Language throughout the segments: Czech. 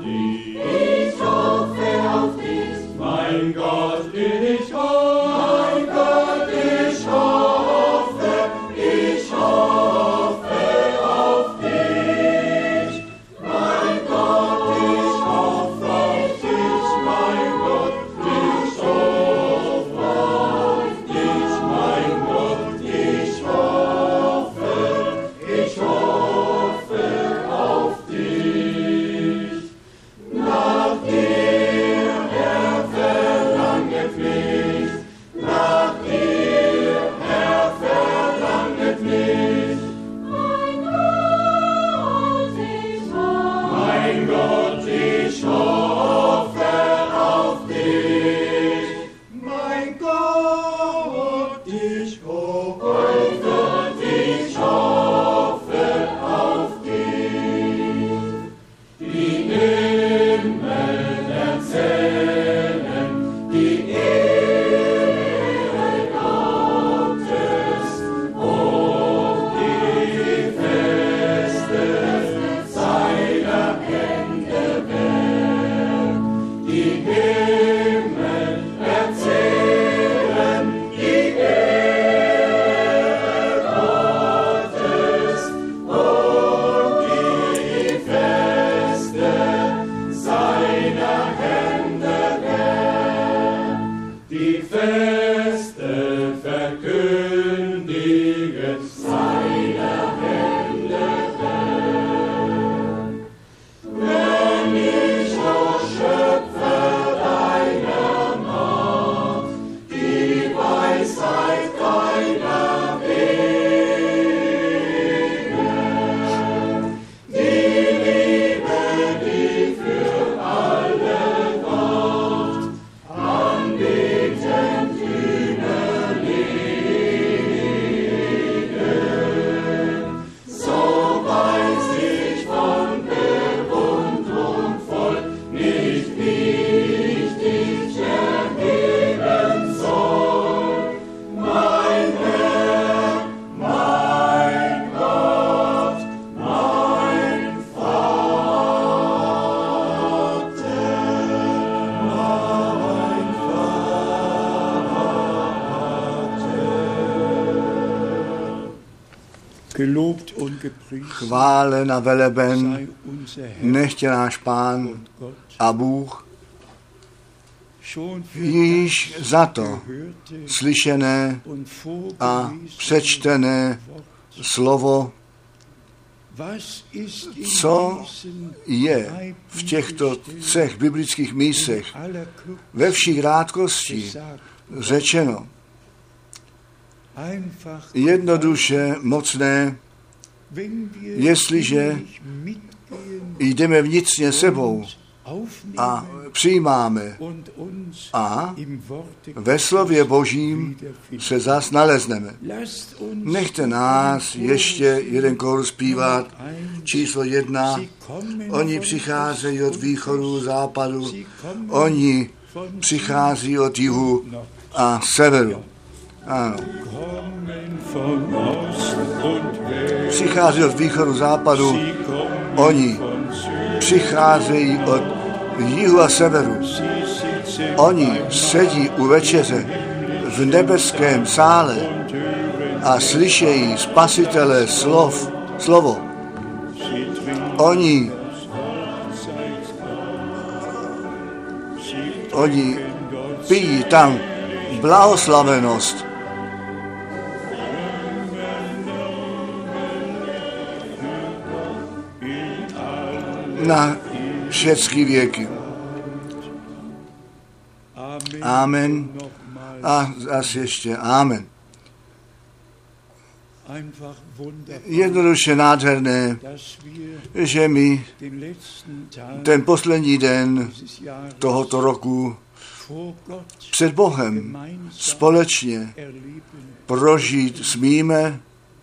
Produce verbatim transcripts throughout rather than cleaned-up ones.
Chválen a veleben nechtě náš Pán a Bůh, již za to slyšené a přečtené slovo, co je v těchto třech biblických místech ve vší krátkosti řečeno. Jednoduše mocné, jestliže jdeme vnitřně sebou a přijímáme a ve slově Božím se zas nalezneme. Nechte nás ještě jeden kor zpívat, číslo jedna. Oni přicházejí od východu, západu, oni přichází od jihu a severu. Ano. Přichází od východu, západu, oni přicházejí od jihu a severu. Oni sedí u večeře v nebeském sále a slyšejí Spasitele slov, slovo. Oni, oni pijí tam blahoslavenost. Na všechny věky. Amen. A zase ještě amen. Jednoduše nádherné, že my ten poslední den tohoto roku před Bohem společně prožít smíme,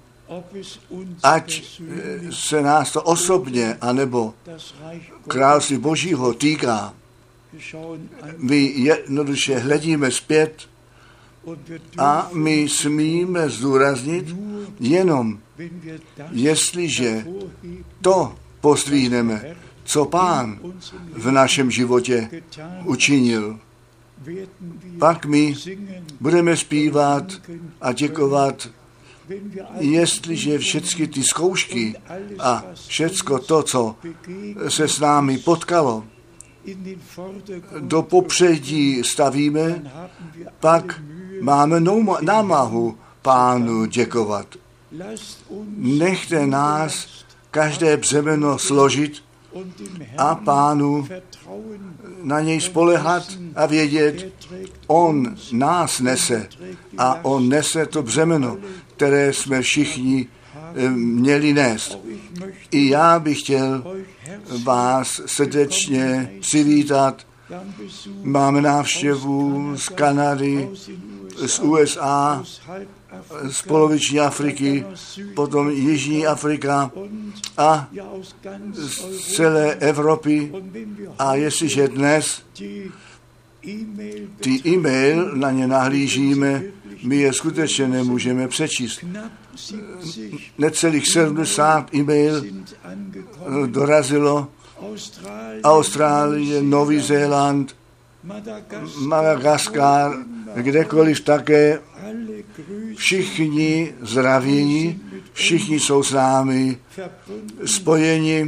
ať se nás to osobně, anebo království Božího týká. My jednoduše hledíme zpět a my smíme zdůraznit jenom, jestliže to pozdvihneme, co Pán v našem životě učinil. Pak my budeme zpívat a děkovat, jestliže všechny ty zkoušky a všecko to, co se s námi potkalo, do popředí stavíme, pak máme námahu Pánu děkovat. Nechte nás každé břemeno složit a Pánu na něj spolehat a vědět, on nás nese a on nese to břemeno, které jsme všichni měli nést. I já bych chtěl vás srdečně přivítat. Máme návštěvu z Kanady, z U S A, z poloviční Afriky, potom Jižní Afrika a z celé Evropy. A jestliže dnes ty e-mail, na ně nahlížíme, my je skutečně nemůžeme přečíst. Necelých sedmdesát e-mail dorazilo. Austrálie, Nový Zéland, Madagaskar, kdekoliv také. Všichni zdraví, všichni jsou s námi spojeni.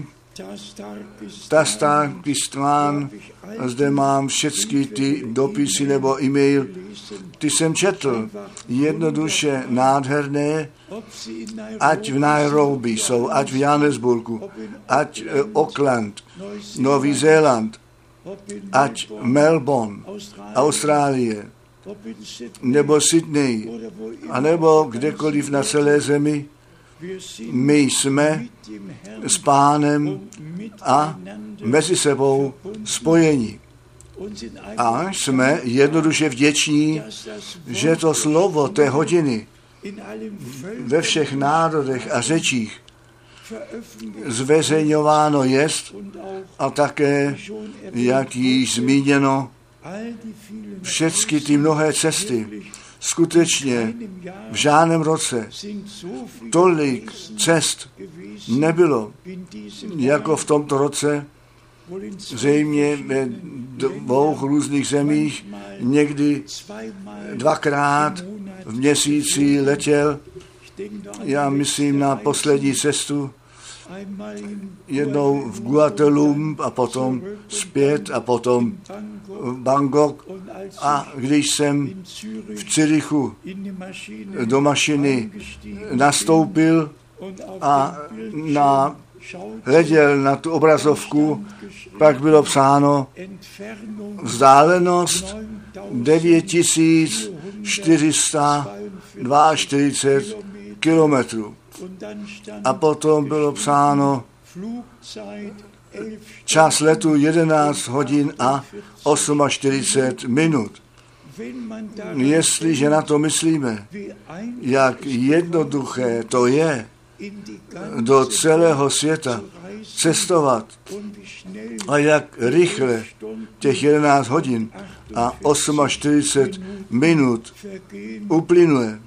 Tastarkistán, zde mám všechny ty dopisy nebo e-mail, ty jsem četl, jednoduše nádherné, ať v Nairobi jsou, ať v Johannesburgu, ať Auckland, Nový Zéland, ať Melbourne, Austrálie, nebo Sydney, anebo kdekoliv na celé zemi. My jsme s Pánem a mezi sebou spojeni. A jsme jednoduše vděční, že to slovo té hodiny ve všech národech a řečích zveřejňováno jest a také, jak již zmíněno, všechny ty mnohé cesty. Skutečně v žádném roce tolik cest nebylo, jako v tomto roce, zřejmě ve dvou různých zemích, někdy dvakrát v měsíci letěl. Já myslím na poslední cestu, jednou v Guadeloupe a potom zpět a potom v Bangkok. A když jsem v Zürichu do mašiny nastoupil a na, hleděl na tu obrazovku, pak bylo psáno vzdálenost devět tisíc čtyři sta čtyřicet dva kilometrů. A potom bylo psáno čas letu jedenáct hodin a čtyřicet osm minut. Jestliže na to myslíme, jak jednoduché to je do celého světa cestovat a jak rychle těch jedenáct hodin a čtyřicet osm minut uplynuje.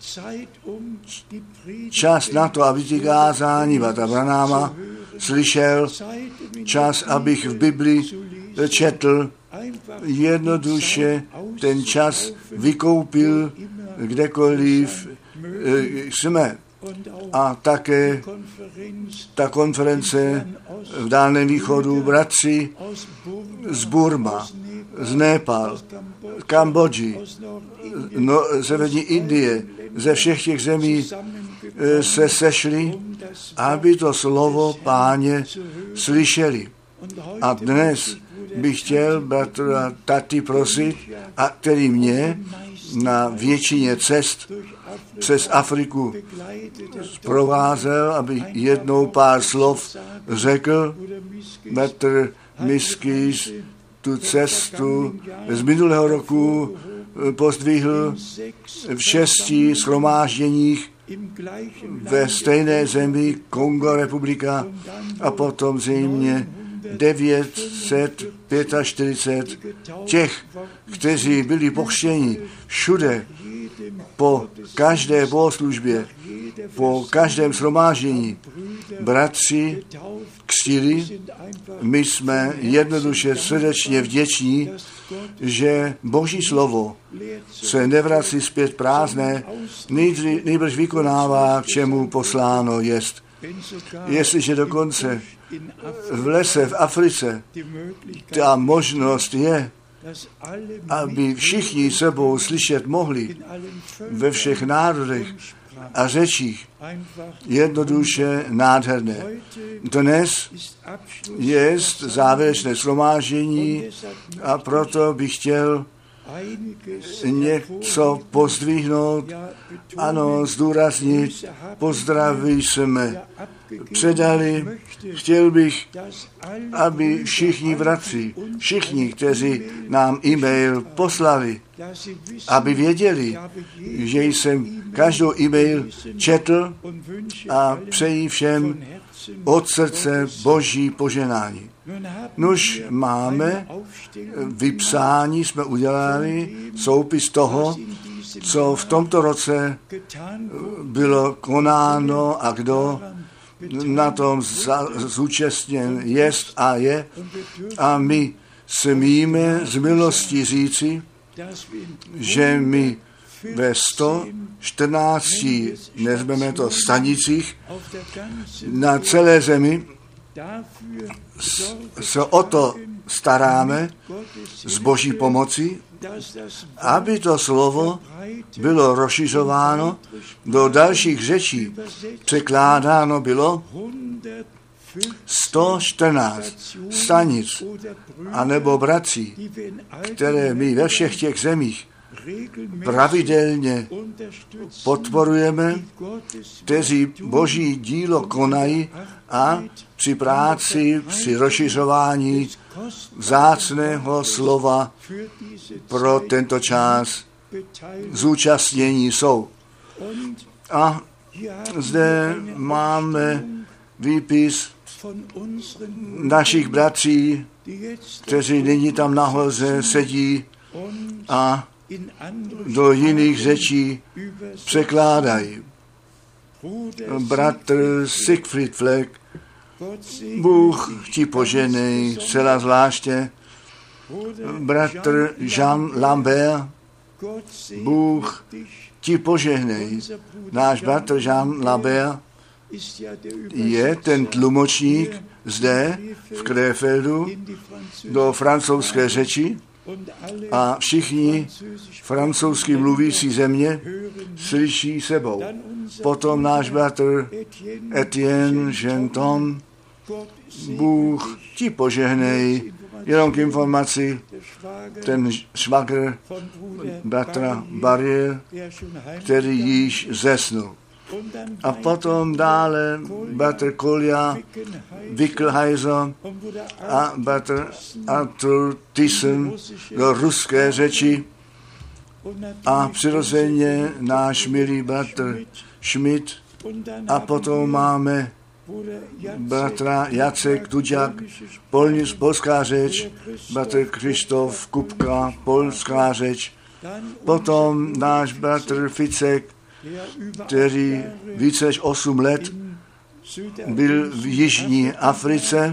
Čas na to, aby ty kázání Bratra Branáma slyšel, čas, abych v Bibli četl, jednoduše ten čas vykoupil kdekoliv jsme. A také ta konference v Dálném východu, bratři z Burma, z Népal, Kambodži, no, severní Indie, ze všech těch zemí se sešli, aby to slovo Páně slyšeli. A dnes bych chtěl bratra Tati prosit, a který mě na většině cest přes Afriku provázel, aby jednou pár slov řekl. Bratr Miskis tu cestu z minulého roku pozdvihl v šesti shromážděních ve stejné zemi, Kongo republika, a potom zřejmě devět set čtyřicet pět těch, kteří byli pokřtěni všude, po každé bohoslužbě, po každém shromáždění, bratři křtili. My jsme jednoduše srdečně vděční, že Boží slovo se nevrací zpět prázdné, nejbrž vykonává, k čemu posláno jest. Jestliže dokonce v lese v Africe ta možnost je, aby všichni sebou slyšet mohli ve všech národech a řečích, jednoduše nádherné. Dnes je závěrečné shromáždění a proto bych chtěl něco pozdvihnout, ano, zdůraznit, pozdraví jsme předali. Chtěl bych, aby všichni bratři, všichni, kteří nám e-mail poslali, aby věděli, že jsem každou e-mail četl a přeji všem od srdce Boží poženání. Nuž máme vypsání, jsme udělali soupis toho, co v tomto roce bylo konáno a kdo na tom zúčastněn jest a je. A my smíme z milosti říci, že my ve sto čtrnácti, nezveme to stanicích, na celé zemi se o to staráme s Boží pomocí, aby to slovo bylo rozšiřováno do dalších řečí. Překládáno bylo sto čtrnáct stanic anebo bratří, které my ve všech těch zemích pravidelně podporujeme, kteří Boží dílo konají a při práci, při rozšiřování vzácného slova pro tento čas zúčastnění jsou. A zde máme výpis našich bratří, kteří nyní tam nahoře sedí a do jiných řečí překládají. Bratr Siegfried Fleck, Bůh ti poženej zcela zvláště. Bratr Jean Lambert, Bůh ti požehnej. Náš bratr Jean Lambert je ten tlumočník zde v Krefeldu do francouzské řeči a všichni francouzsky mluvící země slyší sebou. Potom náš bratr Etienne Genton, Bůh ti požehnej, jenom k informaci, ten švagr bratra Barrier, který již zesnul. A potom dále bratr Kolja, Wickelheiser a bratr Arthur Thyssen do ruské řeči a přirozeně náš milý bratr Schmidt a potom máme bratra Jacek Duďak, polská řeč, bratr Krištof Kupka, polská řeč, potom náš bratr Ficek, který více než osm let byl v Jižní Africe,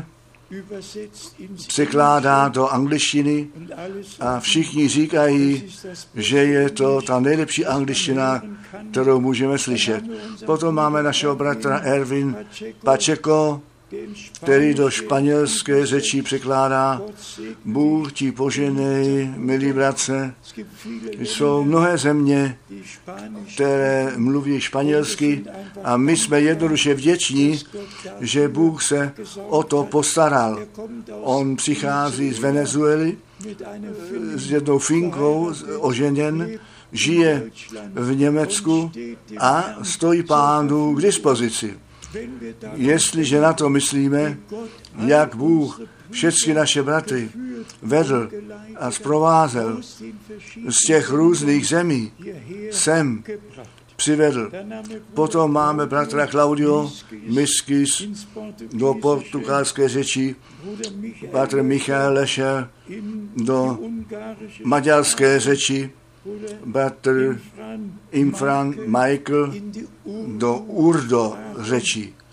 překládá do angličtiny a všichni říkají, že je to ta nejlepší angličtina, kterou můžeme slyšet. Potom máme našeho bratra Erwin Pacheco, který do španělské řeči překládá. Bůh ti poženej, milí bratře. Jsou mnohé země, které mluví španělsky a my jsme jednoduše vděční, že Bůh se o to postaral. On přichází z Venezuely s jednou Finkou, oženěn, žije v Německu a stojí Pánu k dispozici. Jestliže na to myslíme, jak Bůh všechny naše bratry vedl a zprovázel z těch různých zemí sem přivedl. Potom máme bratra Claudio Miskis do portugalské řeči, bratr Michael Lescher do maďarské řeči, bratr Imfran Michael do Urdo řečí.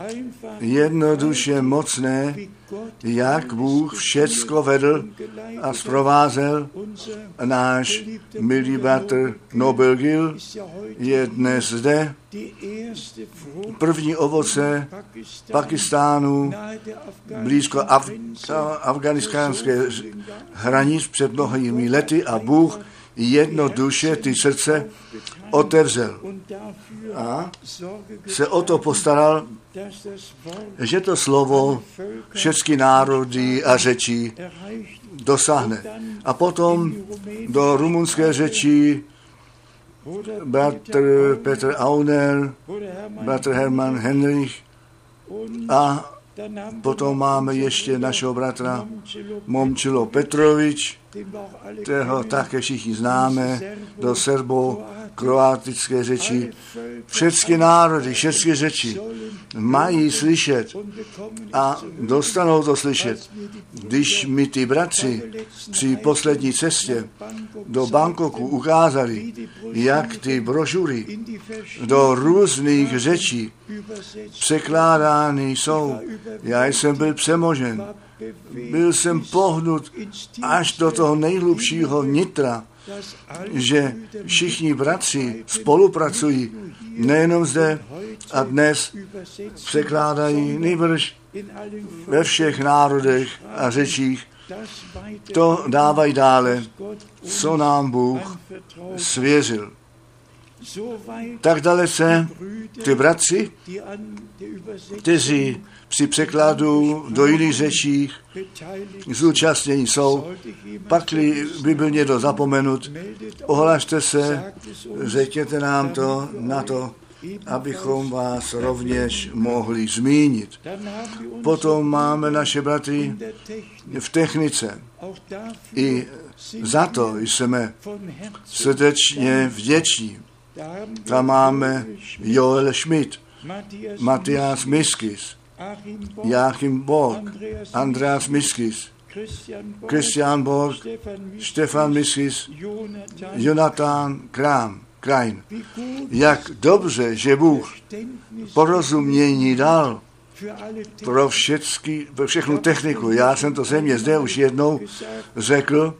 jednoduše mocné, jak Bůh všecko vedl a zprovázel. Náš milý bratr Nobel Gil je dnes zde. První ovoce Pakistánu blízko Af- afganistánské hranic před mnohými lety a Bůh jednoduše ty srdce otevřel a se o to postaral, že to slovo všechny národy a řečí dosáhne. A potom do rumunské řeči bratr Petr Auner, bratr Hermann Henrich a potom máme ještě našeho bratra Momčilo Petrovič, kterého také všichni známe, do serbo-kroatické řeči. Všechny národy, všechny řeči mají slyšet a dostanou to slyšet. Když mi ty bratři při poslední cestě do Bangkoku ukázali, jak ty brožury do různých řečí překládány jsou, já jsem byl přemožen. Byl jsem pohnut až do toho nejhlubšího nitra, že všichni bratři spolupracují nejenom zde a dnes překládají nejbrž ve všech národech a řečích. To dávají dále, co nám Bůh svěřil. Tak dalece ty bratři, kteří při překladu do jiných řečí zúčastnění jsou, pakli by byl někdo zapomenut, ohlašte se, řekněte nám to na to, abychom vás rovněž mohli zmínit. Potom máme naše bratry v technice. I za to jsme srdečně vděční. Tam máme Joel Schmidt, Matthias Miskis, Joachim Borg, Andreas Miskis, Christian Borg, Stefan Miskis, Jonathan Kram, Klein. Jak dobře, že Bůh porozumění dal pro, všecky, pro všechnu techniku. Já jsem to země zde už jednou řekl.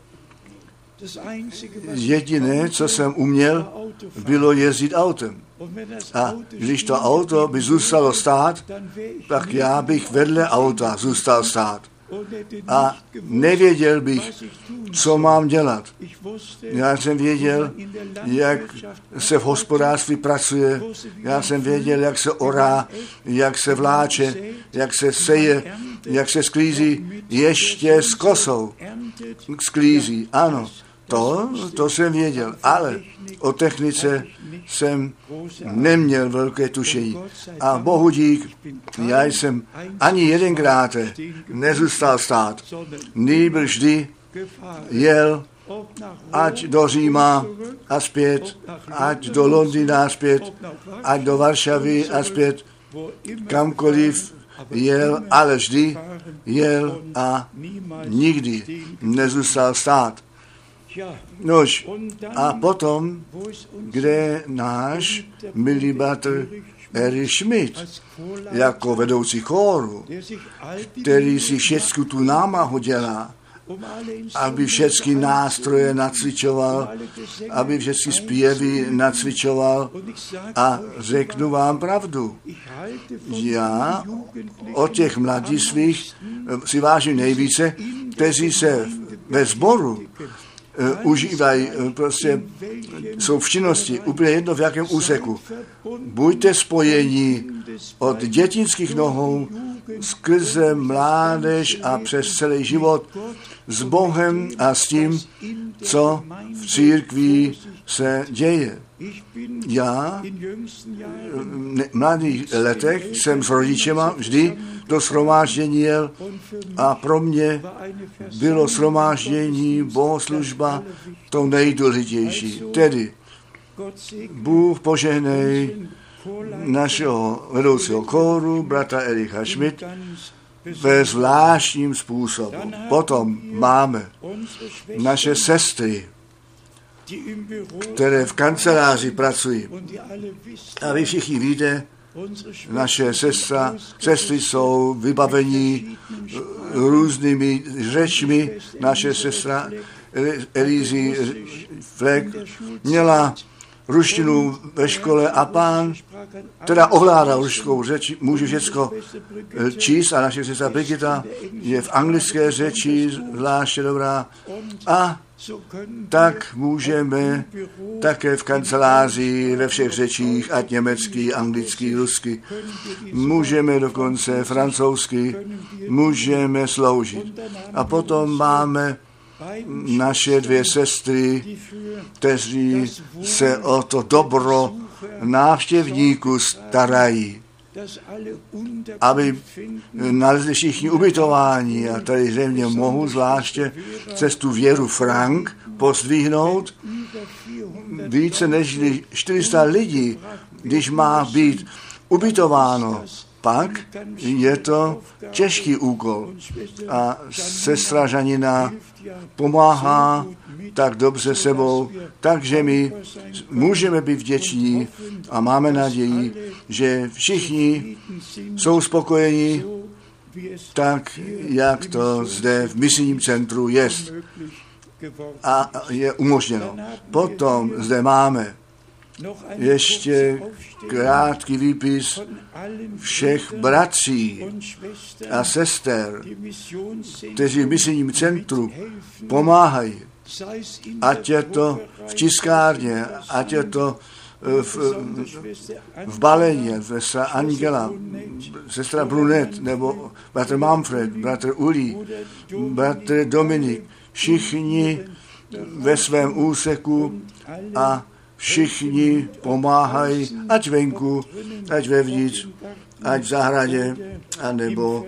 Jediné, co jsem uměl, bylo jezdit autem. A když to auto by zůstalo stát, tak já bych vedle auta zůstal stát. A nevěděl bych, co mám dělat. Já jsem věděl, jak se v hospodářství pracuje, já jsem věděl, jak se orá, jak se vláče, jak se seje, jak se sklízí, ještě s kosou sklízí. Ano, to, to jsem věděl, ale o technice jsem neměl velké tušení. A bohu dík, já jsem ani jedenkrát nezůstal stát. Nýbrž vždy jel ať do Říma a zpět, ať do Londýna a zpět, ať do Varšavy a zpět, kamkoliv jel, ale vždy jel a nikdy nezůstal stát. Nož, a potom, kde náš milý bratr Erich Schmidt, jako vedoucí chóru, který si všecku tu námahu dělá, aby všechny nástroje nacvičoval, aby všechny zpěvy nacvičoval a řeknu vám pravdu. Já od těch mladistvých si vážím nejvíce, kteří se ve sboru Uh, užívají, uh, prostě jsou v činnosti, úplně jedno v jakém úseku. Buďte spojení od dětinských nohou skrze mládež a přes celý život s Bohem a s tím, co v církvi se děje. Já v mladých letech jsem s rodičema vždy do shromáždění jel a pro mě bylo shromáždění, bohoslužba to nejdůležitější. Tedy Bůh požehnej našeho vedoucího chóru, bratra Ericha Schmidt, ve zvláštním způsobu. Potom máme naše sestry, které v kanceláři pracují. A vy všichni víte, Naše sestra, sestry jsou vybavení různými řečmi. Naše sestra Elízy Fleck měla ruštinu ve škole a pán teda ovládal ruskou řeč, může všecko číst a naše sestra Brigita je v anglické řeči zvláště dobrá a tak můžeme také v kanceláři ve všech řečích, ať německý, anglický, rusky, můžeme dokonce francouzsky, můžeme sloužit. A potom máme naše dvě sestry, kteří se o to dobro návštěvníků starají, aby nalezli všichni ubytování. A tady zřejmě mohu zvláště cestu Věru Frank pozdvihnout. Více než čtyři sta lidí, když má být ubytováno, pak je to těžký úkol. A sestra Žanina pomáhá tak dobře sebou, takže my můžeme být vděční a máme naději, že všichni jsou spokojeni tak, jak to zde v misijním centru je a je umožněno. Potom zde máme ještě krátký výpis všech bratří a sester, kteří v misijním centru pomáhají. Ať je to v tiskárně, ať je to v, v baleně, sestra Angela, sestra Brunet, nebo bratr Manfred, bratr Uli, bratr Dominik, všichni ve svém úseku a všichni pomáhají, ať venku, ať vevnitř, ať v zahradě, anebo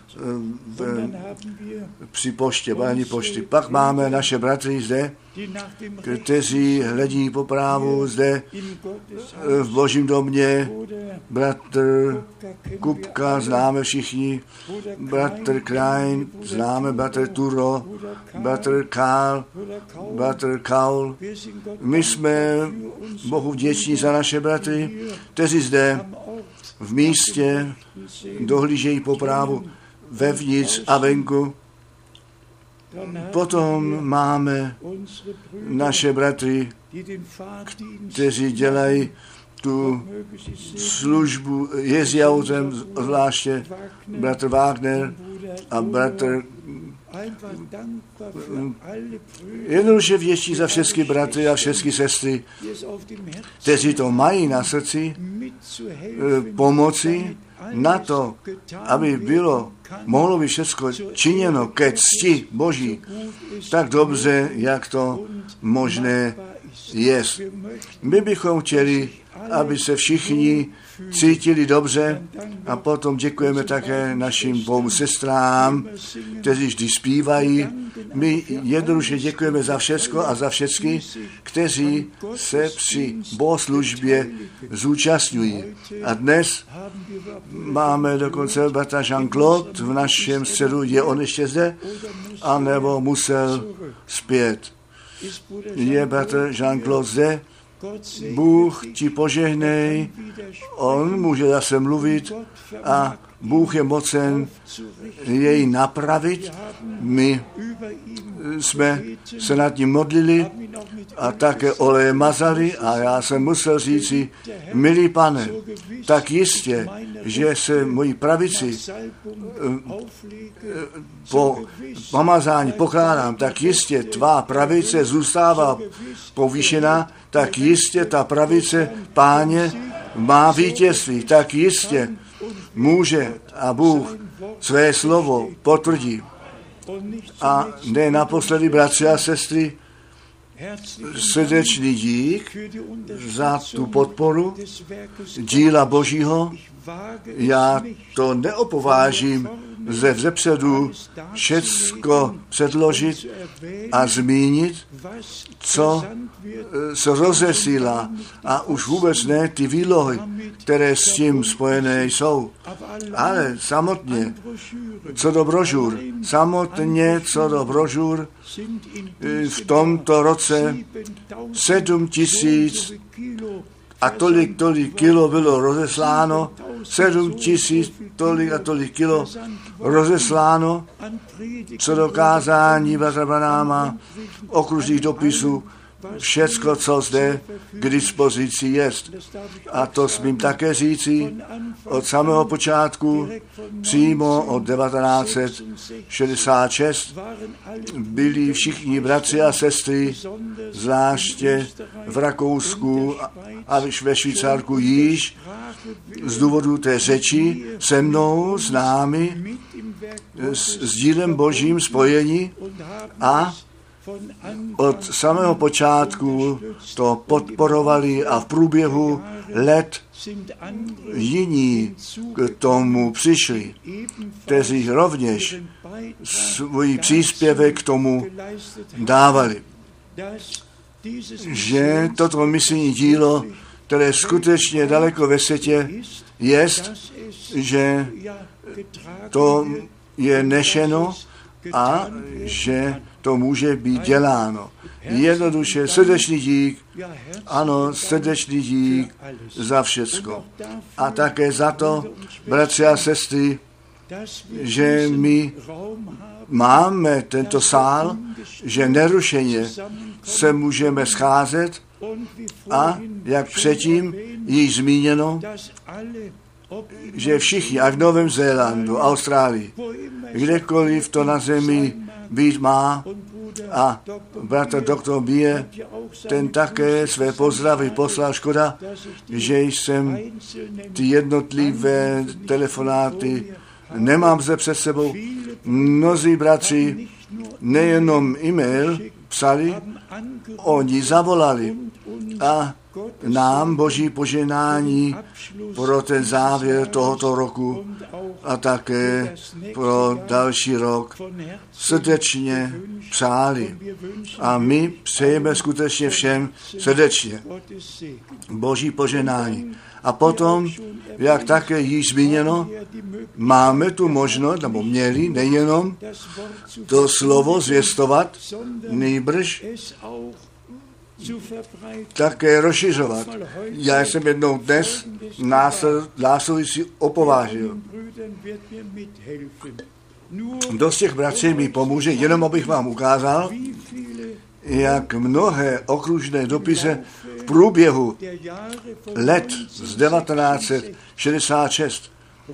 v, při poště, balení pošty. Pak máme naše bratry zde, kteří hledí po právu zde v Božím domě. Bratr Kupka známe všichni, bratr Klein známe, bratr Turo, bratr Karl, bratr Kaul. My jsme Bohu vděční za naše bratry, kteří zde v místě dohlížejí po právu vevnitř a venku. Potom máme naše bratry, kteří dělají tu službu jezdí autem, zvláště bratr Wagner a bratr jednoduše vděčí za všechny bratry a všechny sestry, kteří to mají na srdci, pomoci na to, aby bylo, mohlo být všechno činěno ke cti Boží, tak dobře, jak to možné je. My bychom chtěli, aby se všichni cítili dobře a potom děkujeme také našim dvou sestrám, kteří vždy zpívají. My jednoduše děkujeme za všecko a za všechny, kteří se při bohoslužbě zúčastňují. A dnes máme dokonce bratra Jean-Claude v našem středu, je on ještě zde, anebo musel zpět. Je bratr Jean-Claude zde, Bůh ti požehnej, on může zase mluvit a Bůh je mocen jej napravit. My jsme se nad ním modlili a také oleje mazali a já jsem musel říci, milý Pane, tak jistě, že se mojí pravici po pomazání pokládám, tak jistě tvá pravice zůstává povýšená, tak jistě ta pravice, Páně, má vítězství, tak jistě může a Bůh své slovo potvrdí. A ne naposledy, bratři a sestry, srdečný dík za tu podporu díla Božího. Já to neopovážím ze vzepředu všecko předložit a zmínit, co se rozesílá a už vůbec ne ty výlohy, které s tím spojené jsou. Ale samotně, co do brožur, samotně co do brožur, v tomto roce sedm tisíc a tolik, tolik kilo bylo rozesláno, sedm tisíc tolik a tolik kilo rozesláno, co do kázání bratra Branáma, okružných dopisů, všecko, co zde k dispozici jest. A to smím také říci od samého počátku, přímo od devatenáct set šedesát šest, byli všichni bratři a sestry, zvláště v Rakousku a ve Švýcarsku již z důvodu té řeči se mnou, s námi, s, s dílem Božím spojení a od samého počátku to podporovali a v průběhu let jiní k tomu přišli, kteří rovněž svůj příspěvek k tomu dávali. Že toto misijní dílo, které skutečně daleko ve světě jest, že to je nešeno a že to může být děláno. Jednoduše srdečný dík, ano, srdečný dík za všecko. A také za to, bratři a sestry, že my máme tento sál, že nerušeně se můžeme scházet a, jak předtím již zmíněno, že všichni, a v Novém Zélandu, Austrálii, kdekoliv to na zemi být má, a bratr doktor Bie, ten také své pozdravy poslal. Škoda, že jsem ty jednotlivé telefonáty nemám zde před sebou. Mnozí bratři nejenom e-mail psali, oni zavolali a nám Boží poženání pro ten závěr tohoto roku a také pro další rok srdečně přáli. A my přejeme skutečně všem srdečně Boží poženání. A potom, jak také již zmíněno, máme tu možnost, nebo měli nejenom to slovo zvěstovat, nýbrž také rozšiřovat. Já jsem jednou dnes následující opovážil. Dost těch bratří mi pomůže, jenom abych vám ukázal, jak mnohé okružné dopisy v průběhu let z devatenáct set šedesát šest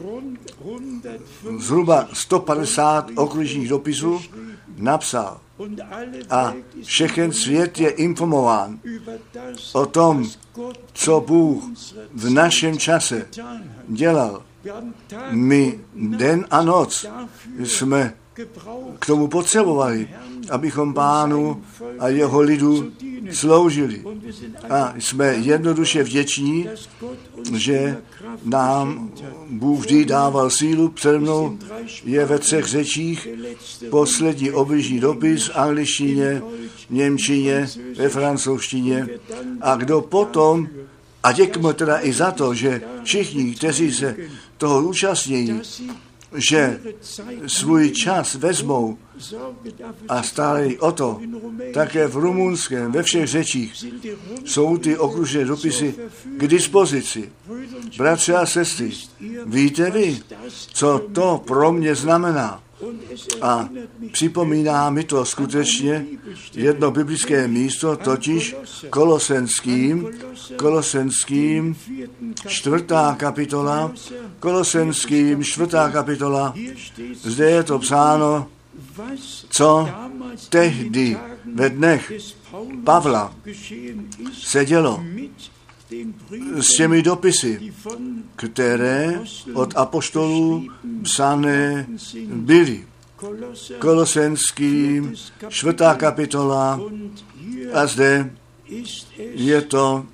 zhruba sto padesát okružních dopisů napsal. A všechen svět je informován o tom, co Bůh v našem čase dělal. My den a noc jsme k tomu potřebovali, abychom Pánu a jeho lidu sloužili. A jsme jednoduše vděční, že nám Bůh vždy dával sílu. Přede mnou je ve třech řečích poslední obližní dopis v angličtině, němčině, ve francouzštině. A kdo potom, a děkujeme teda i za to, že všichni, kteří se toho účastní, že svůj čas vezmou a stále o to, také v rumunském, ve všech řečích jsou ty okružné dopisy k dispozici. Bratři a sestry, víte vy, co to pro mě znamená? A připomíná mi to skutečně jedno biblické místo, totiž Kolosenským, Kolosenským čtvrtá kapitola, Kolosenským čtvrtá kapitola, zde je to psáno, co tehdy ve dnech Pavla se dělo s těmi dopisy, které od apoštolů psané byly. Kolosenským, čtvrtá kapitola, a zde je to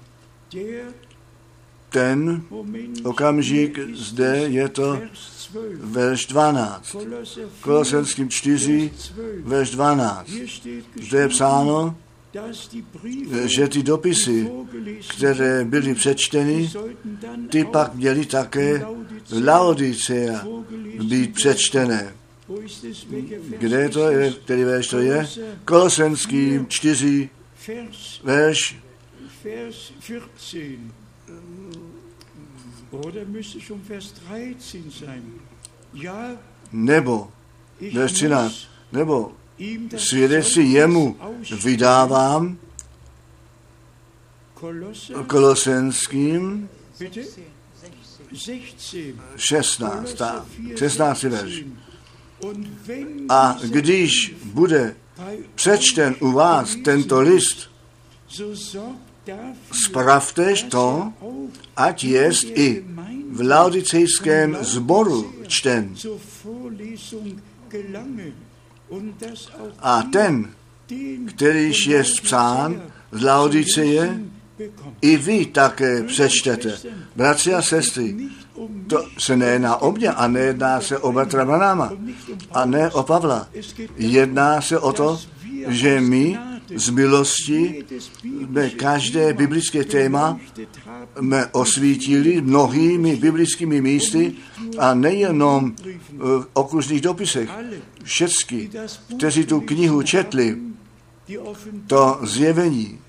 ten okamžik, zde je to verš dvanáct. Kolosenským čtyři, verš dvanáct. Zde je psáno, že ty dopisy, které byly přečteny, ty pak měly také v Laodicea být přečtené. Kde to je, který verš to je? Kolosenským čtyři, verš Nebo, verš třináct, nebo svědectví jemu vydávám, Kolosenským šestnáct, šestnáctý verš. A když bude přečten u vás tento list, spravtež to, ať jest i v laodicejském sboru čten. A ten, kterýž jest psán z Laodiceje, i vy také přečtete. Bratři a sestry, to se nejedná o mě a nejedná se o bratra Branáma a ne o Pavla. Jedná se o to, že my z milosti jsme každé biblické téma jsme osvítili mnohými biblickými místy a nejenom v okružných dopisech. Všecky, kteří tu knihu četli, to zjevení,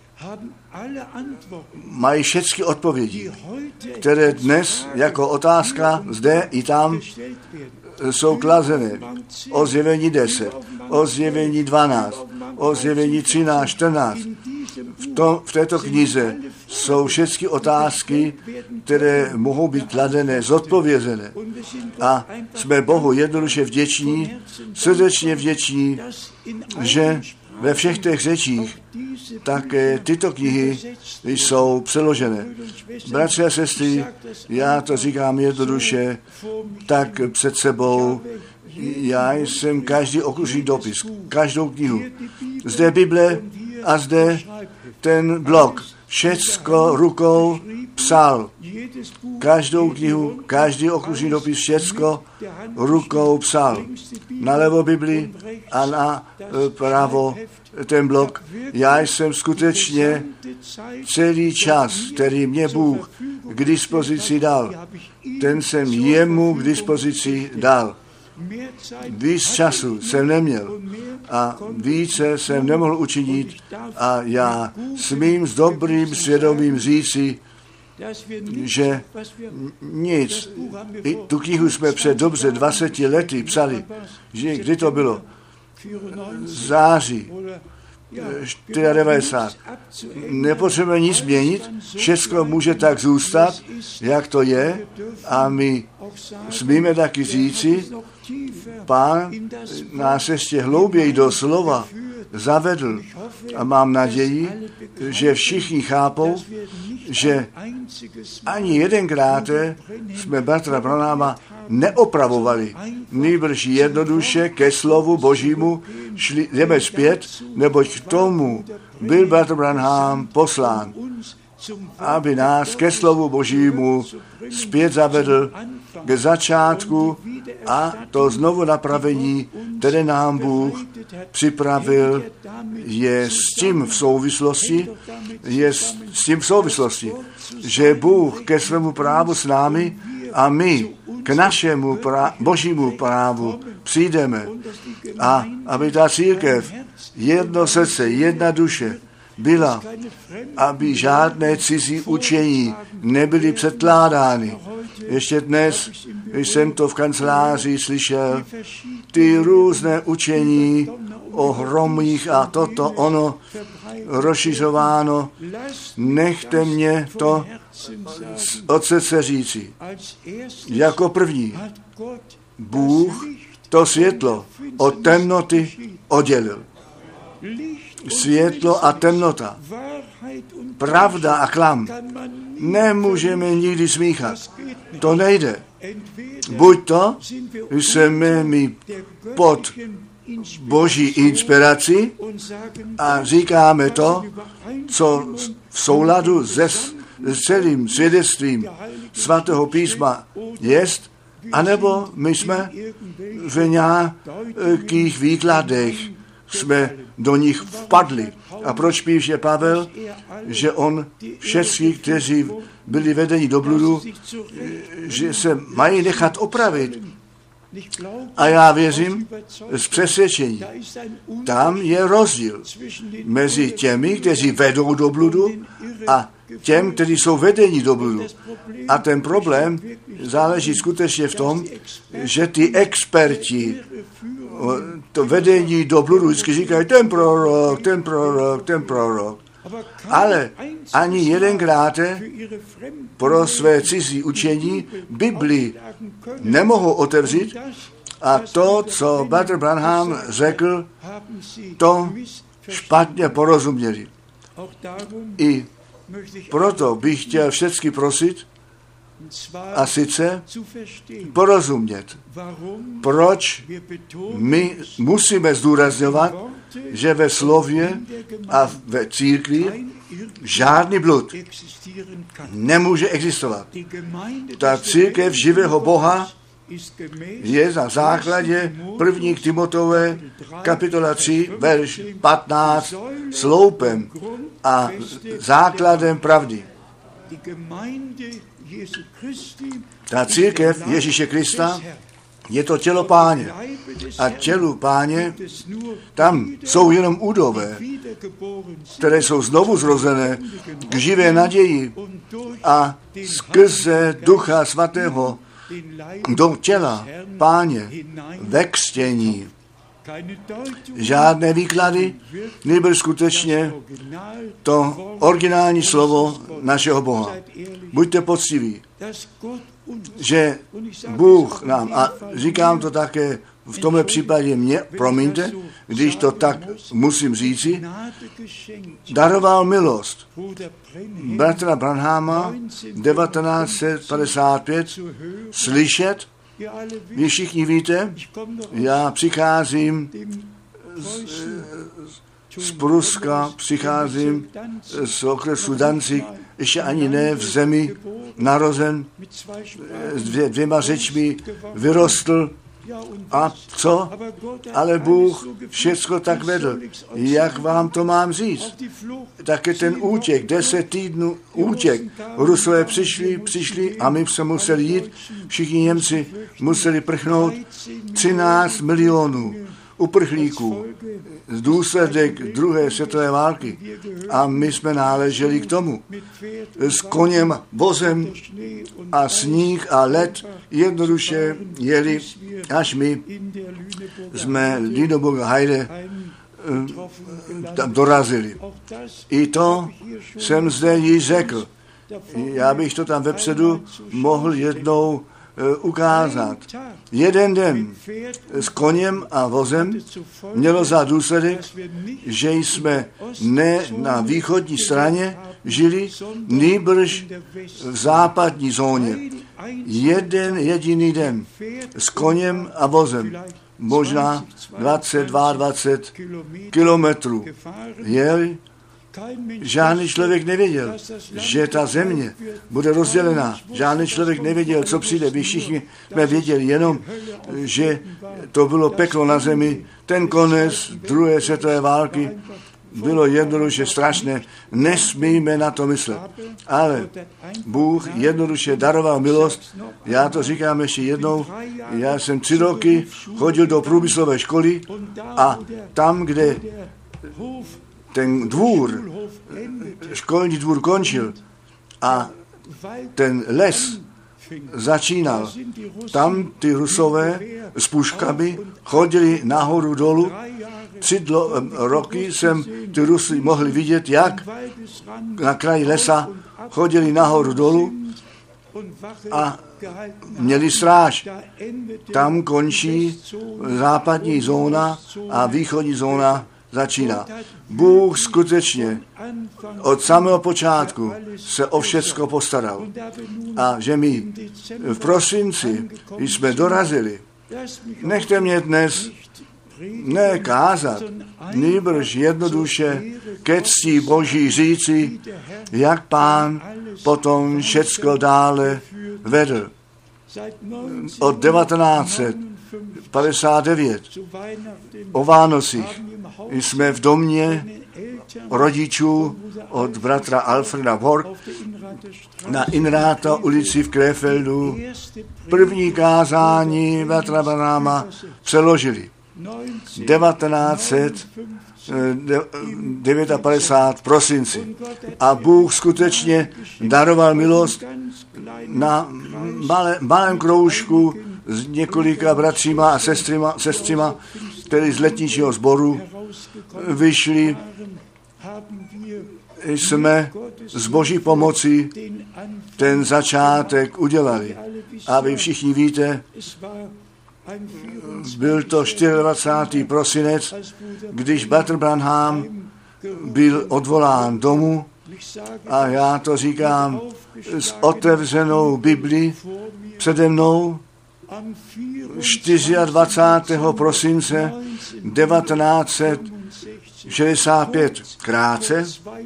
mají všechny odpovědi, které dnes jako otázka zde i tam jsou klazené. O zjevení deset, o zjevení dvanáct, o zjevení třináct, čtrnáct. V, tom, v této knize jsou všechny otázky, které mohou být kladené, zodpovězené. A jsme Bohu jednoduše vděční, srdečně vděční, že ve všech těch řečích také tyto knihy jsou přeložené. Bratři a sestry, já to říkám jednoduše, tak před sebou, já jsem každý okružný dopis, každou knihu. Zde Bible a zde ten blok. Všecko rukou psal. Každou knihu, každý okružný dopis, všecko rukou psal. Nalevo Bibli a na pravo ten blok. Já jsem skutečně celý čas, který mě Bůh k dispozici dal, ten jsem jemu k dispozici dal. Víc času jsem neměl a více jsem nemohl učinit a já smím s dobrým svědomím říci, že nic. I tu knihu jsme před dobře dvaceti lety psali, že kdy to bylo? Září devadesát čtyři. Nepotřebujeme nic změnit, všechno může tak zůstat, jak to je a my smíme taky říci, Pán nás ještě hlouběji do slova zavedl a mám naději, že všichni chápou, že ani jedenkrát jsme bratra Branáma neopravovali. Nýbrž jednoduše ke slovu Božímu šli, jdeme zpět, neboť k tomu byl bratr Branham poslán, aby nás ke slovu Božímu zpět zavedl k začátku a to znovu napravení, které nám Bůh připravil, je s tím v souvislosti, je s tím v souvislosti, že Bůh ke svému právu s námi a my k našemu prá- Božímu právu přijdeme a aby ta církev, jedno srdce, jedna duše, byla, aby žádné cizí učení nebyly předkládány. Ještě dnes jsem to v kanceláři slyšel, ty různé učení o hromích a toto ono rozšiřováno. Nechte mě to od srdce říci. Jako první, Bůh to světlo od temnoty oddělil. Světlo a temnota, pravda a klam nemůžeme nikdy smíchat. To nejde. Buď to jsme my pod Boží inspiraci a říkáme to, co v souladu se s celým svědectvím svatého písma jest, anebo my jsme v nějakých výkladech jsme do nich vpadli. A proč píše Pavel, že on všichni, kteří byli vedeni do bludu, že se mají nechat opravit. A já věřím z přesvědčení. Tam je rozdíl mezi těmi, kteří vedou do bludu a těm, kteří jsou vedeni do bludu. A ten problém záleží skutečně v tom, že ty experti to vedení do bludu vždycky říkají, ten prorok, ten prorok, ten prorok. Ale ani jedenkrát pro své cizí učení Bibli nemohou otevřít a to, co Brother Branham řekl, to špatně porozuměli. I proto bych chtěl všechny prosit, a sice porozumět, proč my musíme zdůrazňovat, že ve slově a ve církvi žádný blud nemůže existovat. Ta církev živého Boha je na základě první Timotové kapitola tři, verš patnáct, sloupem a základem pravdy. Ta církev Ježíše Krista je to tělo Páně. A tělu Páně tam jsou jenom údové, které jsou znovu zrozené k živé naději a skrze Ducha Svatého do těla Páně ve křtění. Žádné výklady, nebyl skutečně to originální slovo našeho Boha. Buďte poctiví, že Bůh nám, a říkám to také v tomhle případě mě, promiňte, když to tak musím říci, daroval milost. Bratra Branhama devatenáct set padesát pět slyšet. Vy všichni víte, já přicházím z, z Pruska, přicházím z okresu Danzig, ještě ani ne v zemi narozen, s dvě, dvěma řečmi vyrostl. A co? Ale Bůh všecko tak vedl. Jak vám to mám říct? Také ten útěk, deset týdnů útěk. Rusové přišli, přišli a my jsme museli jít. Všichni Němci museli prchnout. třináct milionů uprchlíků. Z důsledek druhé světové války. A my jsme náleželi k tomu. S koněm, vozem a sníh a led jednoduše jeli, až my jsme Lüneburger Heide tam dorazili. I to jsem zde již řekl. Já bych to tam vepředu mohl jednou ukázat. Jeden den s koněm a vozem mělo za důsledek, že jsme ne na východní straně žili, nýbrž v západní zóně. Jeden jediný den s koněm a vozem. Možná dvacet, dvacet dva kilometrů jeli. Žádný člověk nevěděl, že ta země bude rozdělená. Žádný člověk nevěděl, co přijde. Vy všichni jsme věděli jenom, že to bylo peklo na zemi. Ten konec druhé světové války bylo jednoduše strašné. Nesmíme na to myslet. Ale Bůh jednoduše daroval milost. Já to říkám ještě jednou. Já jsem tři roky chodil do průmyslové školy a tam, kde ten dvůr, školní dvůr končil a ten les začínal. Tam ty Rusové s puškami chodili nahoru dolů. Tři dlo, roky jsem ty Rusy mohli vidět, jak na kraji lesa chodili nahoru dolů a měli stráž. Tam končí západní zóna a východní zóna začíná. Bůh skutečně od samého počátku se o všecko postaral. A že my v prosinci jsme dorazili, nechte mě dnes ne kázat, nýbrž jednoduše ke cti Boží říci, jak Pán potom všecko dále vedl. Od devatenáct set padesát devět o Vánocích jsme v domě rodičů od bratra Alfreda Work na Inráta ulici v Krefeldu první kázání bratra Branhama přeložili. devatenáct set padesát devět v prosinci. A Bůh skutečně daroval milost na malé, malém kroužku s několika bratříma a sestřima, sestřima, kteří z letničního sboru vyšli. Jsme s Boží pomocí ten začátek udělali. A vy všichni víte, byl to dvacátého čtvrtého prosinec, když Bratr Branham byl odvolán domů, a já to říkám s otevřenou Biblí přede mnou, dvacátého čtvrtého prosince devatenáct set šedesát pět, krátce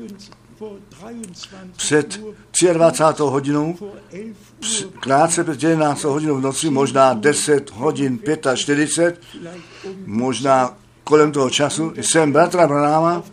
před dvacátou třetí hodinou, krátce před jedenáctou hodinou v noci, možná deset hodin čtyřicet pět, možná kolem toho času, jsem bratra Branhama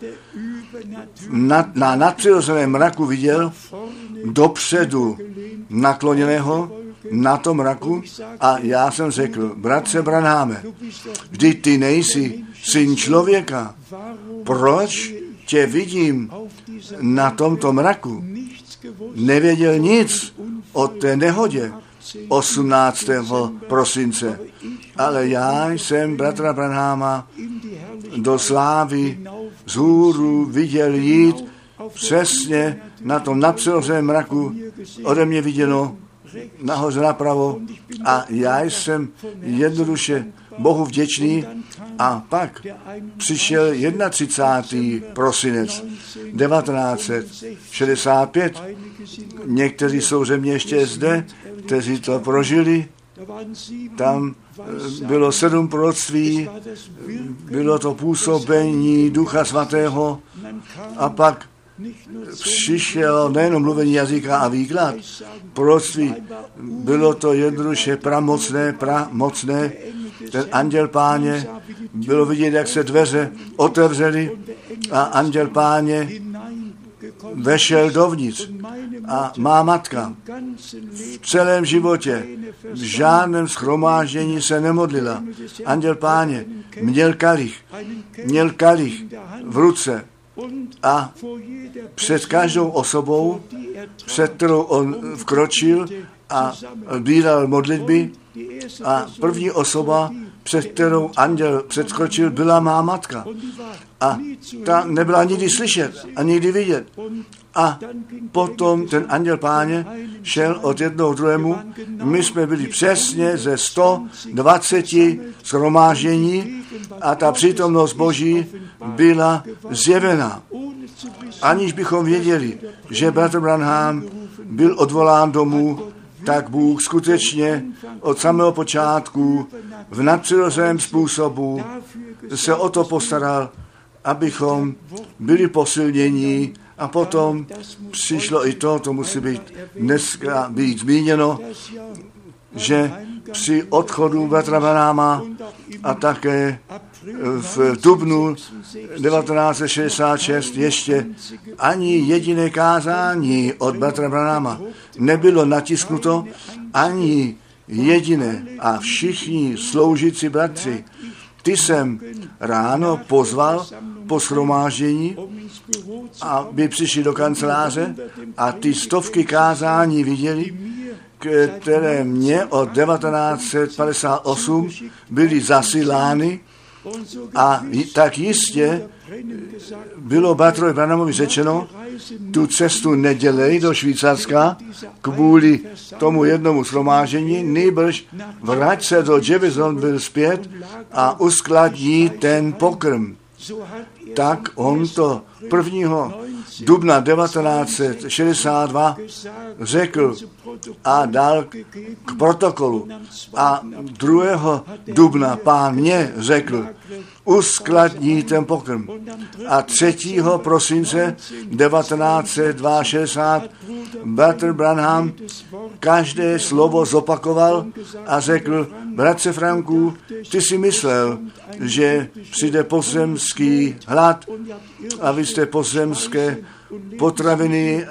na, na nadpřirozeném mraku viděl dopředu nakloněného na tom mraku, a já jsem řekl: bratře Branhame, vždyť ty nejsi syn člověka, proč tě vidím na tomto mraku? Nevěděl nic o té nehodě osmnáctého prosince, ale já jsem bratra Branhama do slávy vzhůru viděl jít přesně na tom nadpřirozeném mraku, ode mě viděno nahoře napravo, a já jsem jednoduše Bohu vděčný. A pak přišel třicátého prvního prosinec devatenáct set šedesát pět. Někteří jsou ze mě ještě zde, kteří to prožili. Tam bylo sedm proroctví, bylo to působení Ducha Svatého, a pak přišel nejenom mluvení jazyka a výklad proroctví, bylo to jednoduše pramocné, pramocné. Ten anděl Páně, bylo vidět, jak se dveře otevřely a anděl Páně vešel dovnitř. A má matka v celém životě v žádném shromáždění se nemodlila. Anděl Páně měl kalich, měl kalich v ruce, a před každou osobou, před kterou on vkročil a bíral modlitby, a první osoba, před kterou anděl předkročil, byla má matka. A ta nebyla nikdy slyšet a nikdy vidět. A potom ten anděl Páně šel od jednoho druhému. My jsme byli přesně ze sto dvacet shromáždění a ta přítomnost Boží byla zjevena. Aniž bychom věděli, že bratr Branham byl odvolán domů, tak Bůh skutečně od samého počátku v nadpřirozeném způsobu se o to postaral, abychom byli posilnění. A potom přišlo i to, to musí být dneska být zmíněno, že při odchodu bratra Branhama a také v dubnu devatenáct set šedesát šest ještě ani jediné kázání od bratra Branhama nebylo natisknuto, ani jediné, a všichni sloužící bratři, ty jsem ráno pozval po shromáždění, aby přišli do kanceláře, a ty stovky kázání viděli, které mě od devatenáct set padesát osm byly zasílány, a tak jistě bylo bratrovi Branhamovi řečeno: tu cestu nedělej do Švýcarska kvůli tomu jednomu shromáždění, nýbrž vrať se do Jeffersonville zpět a uskladní ten pokrm. Tak on to prvního dubna devatenáct set šedesát dva řekl a dal k protokolu. A druhého dubna Pán mě řekl: uskladní ten pokrm. A třetího prosince devatenáct set šedesát dva bratr Branham každé slovo zopakoval a řekl: bratře Franku, ty si myslel, že přijde pozemský hlad a vy jste pozemské potraviny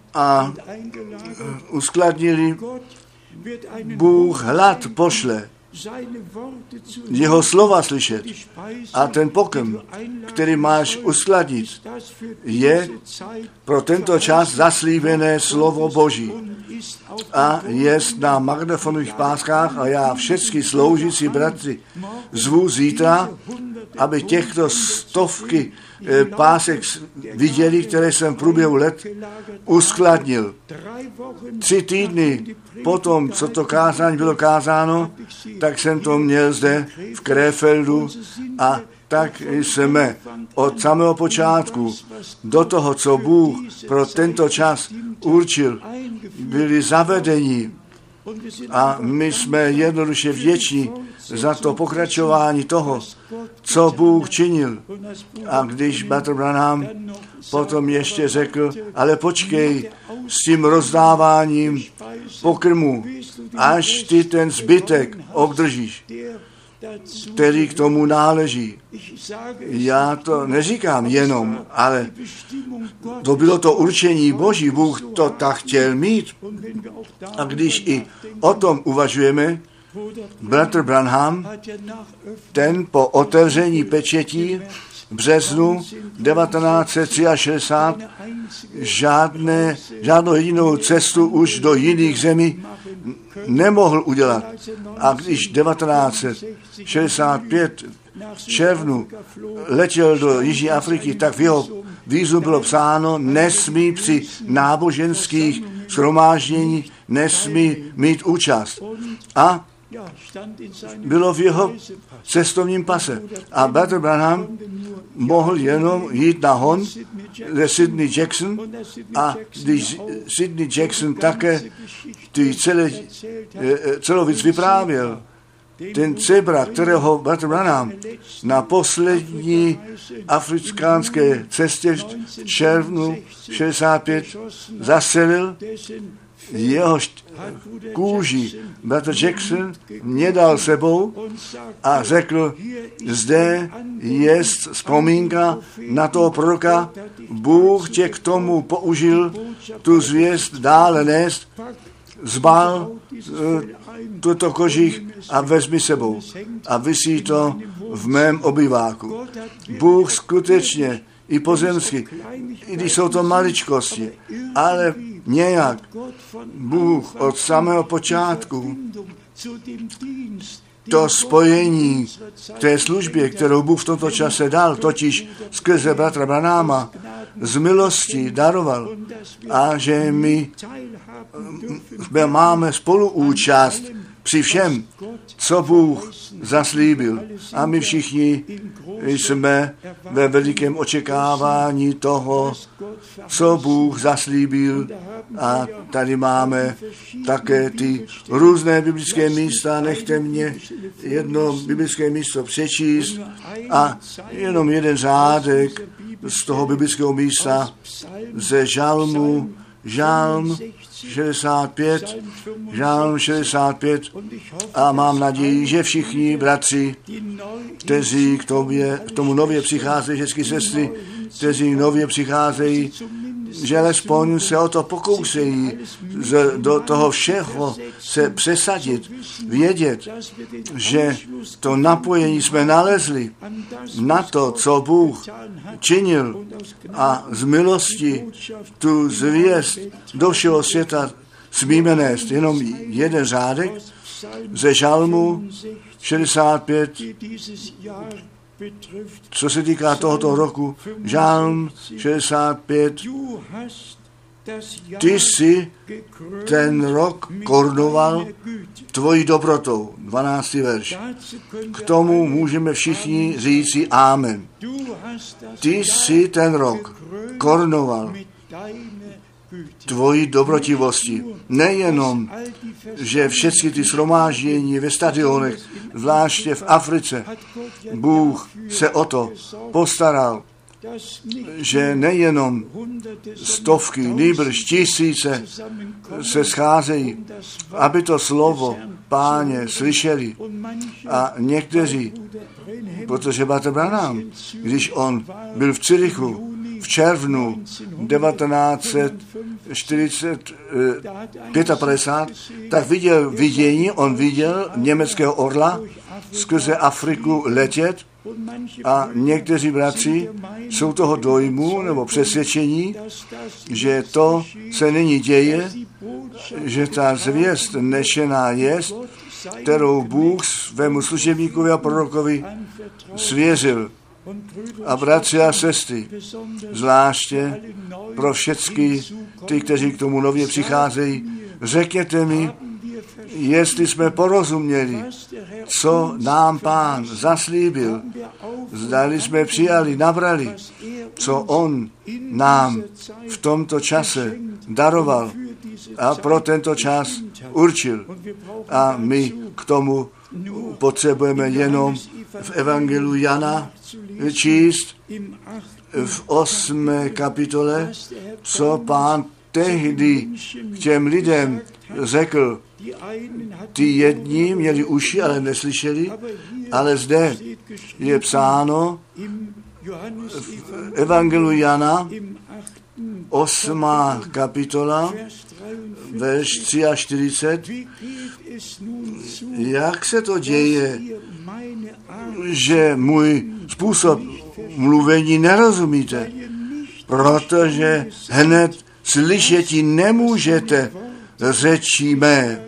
a uskladnili. Bůh hlad pošle jeho slova slyšet a ten pokrm, který máš uskladnit, je pro tento čas zaslíbené slovo Boží. A je na magnetofonových páskách a já všechny sloužící bratři zvu zítra, aby těchto stovky pásek viděli, které jsem v průběhu let uskladnil. Tři týdny potom, co to kázání bylo kázáno, tak jsem to měl zde v Krefeldu a tak jsme od samého počátku do toho, co Bůh pro tento čas určil, byli zavedeni. A my jsme jednoduše vděční za to pokračování toho, co Bůh činil. A když bratr Branham potom ještě řekl, ale počkej s tím rozdáváním pokrmu, až ty ten zbytek obdržíš, který k tomu náleží. Já to neříkám jenom, ale to bylo to určení Boží, Bůh to tak chtěl mít. A když i o tom uvažujeme, bratr Branham, ten po otevření pečetí v březnu devatenáct set šedesát tři žádné, žádnou jedinou cestu už do jiných zemí nemohl udělat. A když devatenáct set šedesát pět v červnu letěl do Jižní Afriky, tak v jeho vízu bylo psáno, nesmí při náboženských shromáždění, nesmí mít účast. A bylo v jeho cestovním pase. A bratr Branham mohl jenom jít na hon ze Sidney Jackson a když Sidney Jackson také ty celé, celou věc vyprávěl, ten cebra, kterého bratr Branham na poslední afrikánské cestě v červnu šedesát pět zaselil, jeho kůži bratr Jackson mě dal sebou a řekl, zde je vzpomínka na toho proroka, Bůh tě k tomu použil tu zvěst dále nést, zbal tuto kožich a vezmi sebou. A visí to v mém obyváku. Bůh skutečně i pozemsky, i když jsou to maličkosti, ale nějak Bůh od samého počátku to spojení k té službě, kterou Bůh v tomto čase dal, totiž skrze bratra Branhama, z milosti daroval a že my máme spoluúčast při všem, co Bůh zaslíbil. A my všichni jsme ve velikém očekávání toho, co Bůh zaslíbil. A tady máme také ty různé biblické místa. Nechte mě jedno biblické místo přečíst a jenom jeden řádek z toho biblického místa ze žalmu, žalm šedesát pět, žalm šedesát pět a mám naději, že všichni bratři, kteří k, tobě, k tomu nově přicházejí, všechny sestry, kteří nově přicházejí, že alespoň se o to pokoušejí do toho všeho se přesadit, vědět, že to napojení jsme nalezli na to, co Bůh činil a z milosti tu zvěst do všeho světa smíme nést. Jenom jeden řádek ze žalmu šedesát pět, co se týká tohoto roku, žalm šedesát pět, ty jsi ten rok korunoval tvojí dobrotou. dvanáctý verš. K tomu můžeme všichni říci amen. Ty jsi ten rok korunoval tvojí dobrotivosti. Nejenom, že všechny ty shromáždění ve stadionech, zvláště v Africe, Bůh se o to postaral, že nejenom stovky, nýbrž tisíce se scházejí, aby to slovo Páně slyšeli. A někteří, protože bratr Branham, když on byl v Cirichu v červnu devatenáct set padesát pět, tak viděl vidění, on viděl německého orla skrze Afriku letět a někteří bratři jsou toho dojmu nebo přesvědčení, že to se nyní děje, že ta zvěst nešená jest, kterou Bůh svému služebníkovi a prorokovi svěřil. A bratři a sestry, zvláště pro všechny ty, kteří k tomu nově přicházejí, řekněte mi, jestli jsme porozuměli, co nám Pán zaslíbil, zdali jsme přijali, nabrali, co On nám v tomto čase daroval a pro tento čas určil. A my k tomu potřebujeme jenom v Evangeliu Jana číst v osmé kapitole, co Pán tehdy k těm lidem řekl. Ty jedni měli uši, ale neslyšeli, ale zde je psáno v Evangeliu Jana, osmá kapitola, verš čtyřicet tři, jak se to děje, že můj způsob mluvení nerozumíte, protože hned slyšeti nemůžete řeči mé.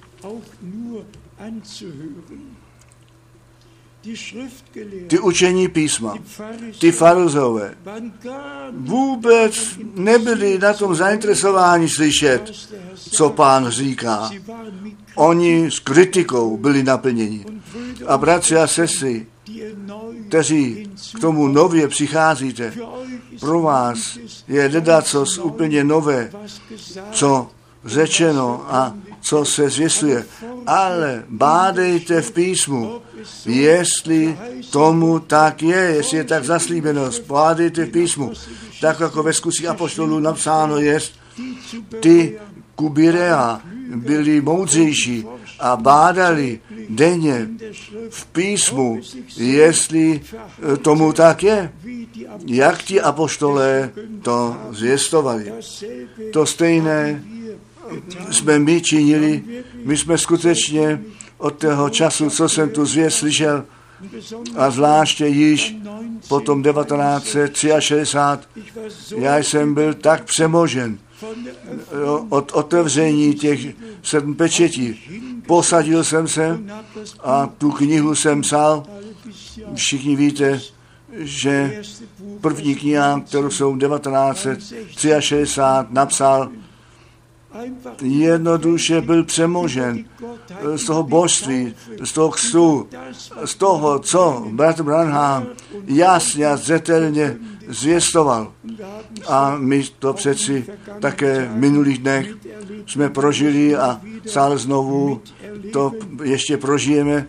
Ty učení písma, ty farizové, vůbec nebyli na tom zainteresováni slyšet, co Pán říká. Oni s kritikou byli naplněni. A bratři a sestry, kteří k tomu nově přicházíte, pro vás je ledacos úplně nové, co řečeno a co se zvěstuje. Ale bádejte v písmu, jestli tomu tak je, jestli je tak zaslíbeno, bádejte v písmu. Tak jako ve Skutcích apoštolů napsáno je, ty Kubirea byli moudřejší a bádali denně v písmu, jestli tomu tak je, jak ti apoštolé to zvěstovali. To stejné jsme my činili, my jsme skutečně od toho času, co jsem tu zvěst slyšel, a zvláště již potom devatenáct set šedesát tři, já jsem byl tak přemožen od otevření těch sedm pečetí. Posadil jsem se a tu knihu jsem psal. Všichni víte, že první kniha, kterou jsem devatenáct set šedesát tři napsal, jednoduše byl přemožen z toho božství, z toho křtu, z toho, co bratr Branham jasně a zřetelně zvěstoval. A my to přeci také v minulých dnech jsme prožili a stále znovu to ještě prožijeme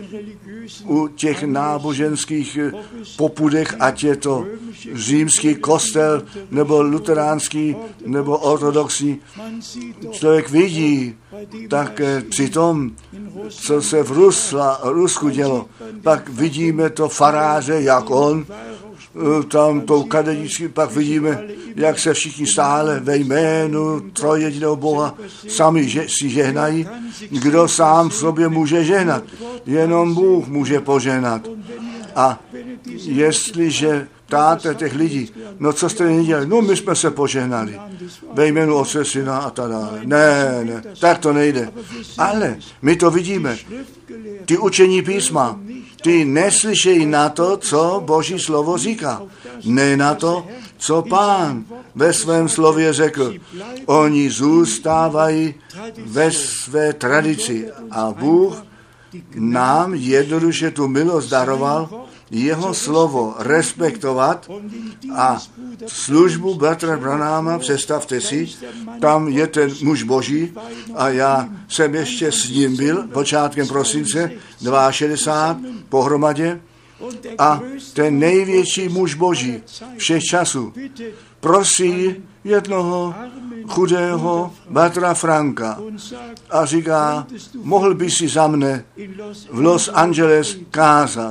u těch náboženských popudech, ať je to římský kostel, nebo luteránský, nebo ortodoxní. Člověk vidí tak při tom, co se v Rusla, Rusku dělo, pak vidíme to faráře, jak on, tam tou kadedičky, pak vidíme, jak se všichni stále ve jménu trojjediného Boha sami že, si žehnají. Kdo sám v sobě může žehnat? Jenom Bůh může požehnat. A jestliže ptáte těch lidí, no co jste nedělali? No my jsme se požehnali ve jménu Otce, Syna a tak dále. Ne, ne, tak to nejde. Ale my to vidíme. Ty učení písma, ty neslyšejí na to, co Boží slovo říká. Ne na to, co Pán ve svém slově řekl. Oni zůstávají ve své tradici a Bůh nám jednoduše tu milost daroval, jeho slovo respektovat a službu bratra Branhama, představte si, tam je ten muž Boží a já jsem ještě s ním byl počátkem prosince šedesát dva pohromadě a ten největší muž Boží všech časů prosí jednoho chudého bratra Franka a říká, mohl by si za mne v Los Angeles kázat.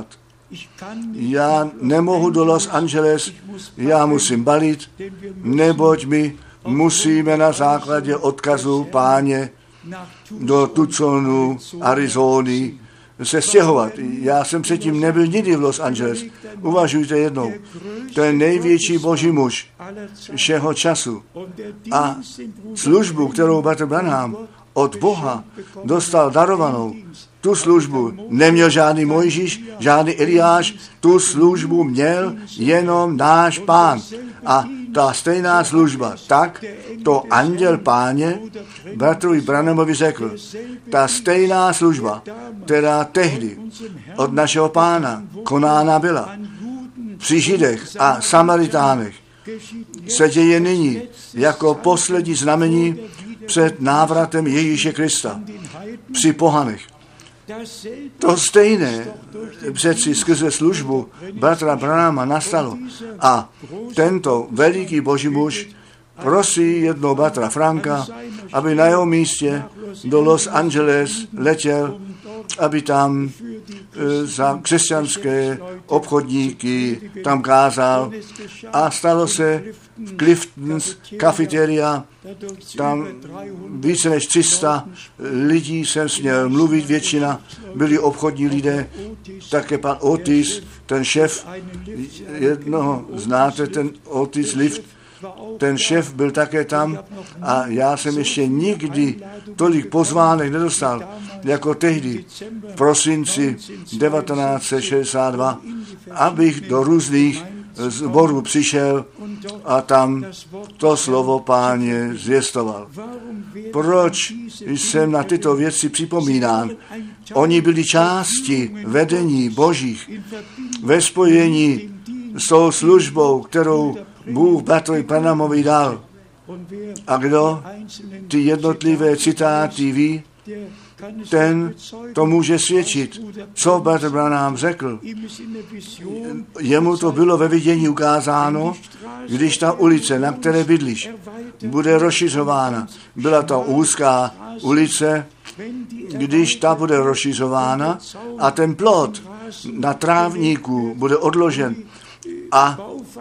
já nemohu do Los Angeles, já musím balit, neboť my musíme na základě odkazu Páně do Tucsonu, Arizony se stěhovat. Já jsem předtím nebyl nikdy v Los Angeles. Uvažujte jednou. To je největší boží muž všeho času. A službu, kterou Bratr Branham od Boha dostal darovanou, tu službu neměl žádný Mojžíš, žádný Eliáš, tu službu měl jenom náš Pán. A ta stejná služba, tak to anděl Páně bratrovi Branhamovi řekl. Ta stejná služba, která tehdy od našeho Pána konána byla při Židech a Samaritánech, se děje nyní jako poslední znamení před návratem Ježíše Krista při pohanech. To stejné přeci skrze službu bratra Branhama nastalo. A tento veliký boží muž prosí jednoho bratra Franka, aby na jeho místě do Los Angeles letěl, aby tam e, za křesťanské obchodníky tam kázal. A stalo se v Cliftons kafeteria, tam více než tři sta lidí jsem směl mluvit, většina byli obchodní lidé, také pan Otis, ten šéf, jednoho znáte, ten Otis Lift, ten šéf byl také tam a já jsem ještě nikdy tolik pozvánek nedostal, jako tehdy v prosinci devatenáct set šedesát dva, abych do různých zborů přišel a tam to slovo Páně zvěstoval. Proč jsem na tyto věci připomínán? Oni byli části vedení božích ve spojení s tou službou, kterou Bůh bratrovi Branhamovi dal. A kdo ty jednotlivé citáty ví, ten to může svědčit, co bratr Branham řekl. Jemu to bylo ve vidění ukázáno, když ta ulice, na které bydlíš, bude rozšiřována. Byla to úzká ulice, když ta bude rozšiřována a ten plot na trávníku bude odložen a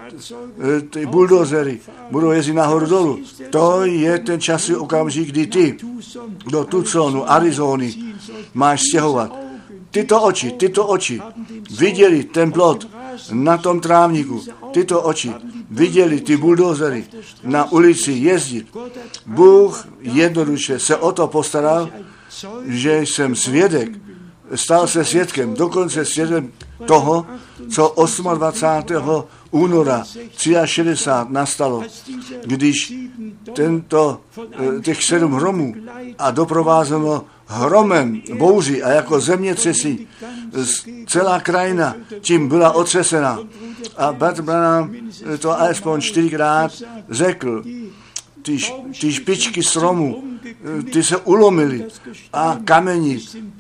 ty buldozery budou jezdit nahoru dolů. To je ten časový okamžik, kdy ty do Tucsonu, Arizony máš stěhovat. Tyto oči, tyto oči viděli ten plot na tom trávníku. Tyto oči viděli ty buldozery na ulici jezdit. Bůh jednoduše se o to postaral, že jsem svědek, stal se svědkem, dokonce svědkem toho, co dvacátého osmého února šedesát tři nastalo, když tento, těch sedm hromů a doprovázeno hromem bouří a jako zemětřesí celá krajina tím byla otřesena. A bratr Branham to alespoň čtyřikrát řekl, ty, ty špičky stromů, ty se ulomily a kameni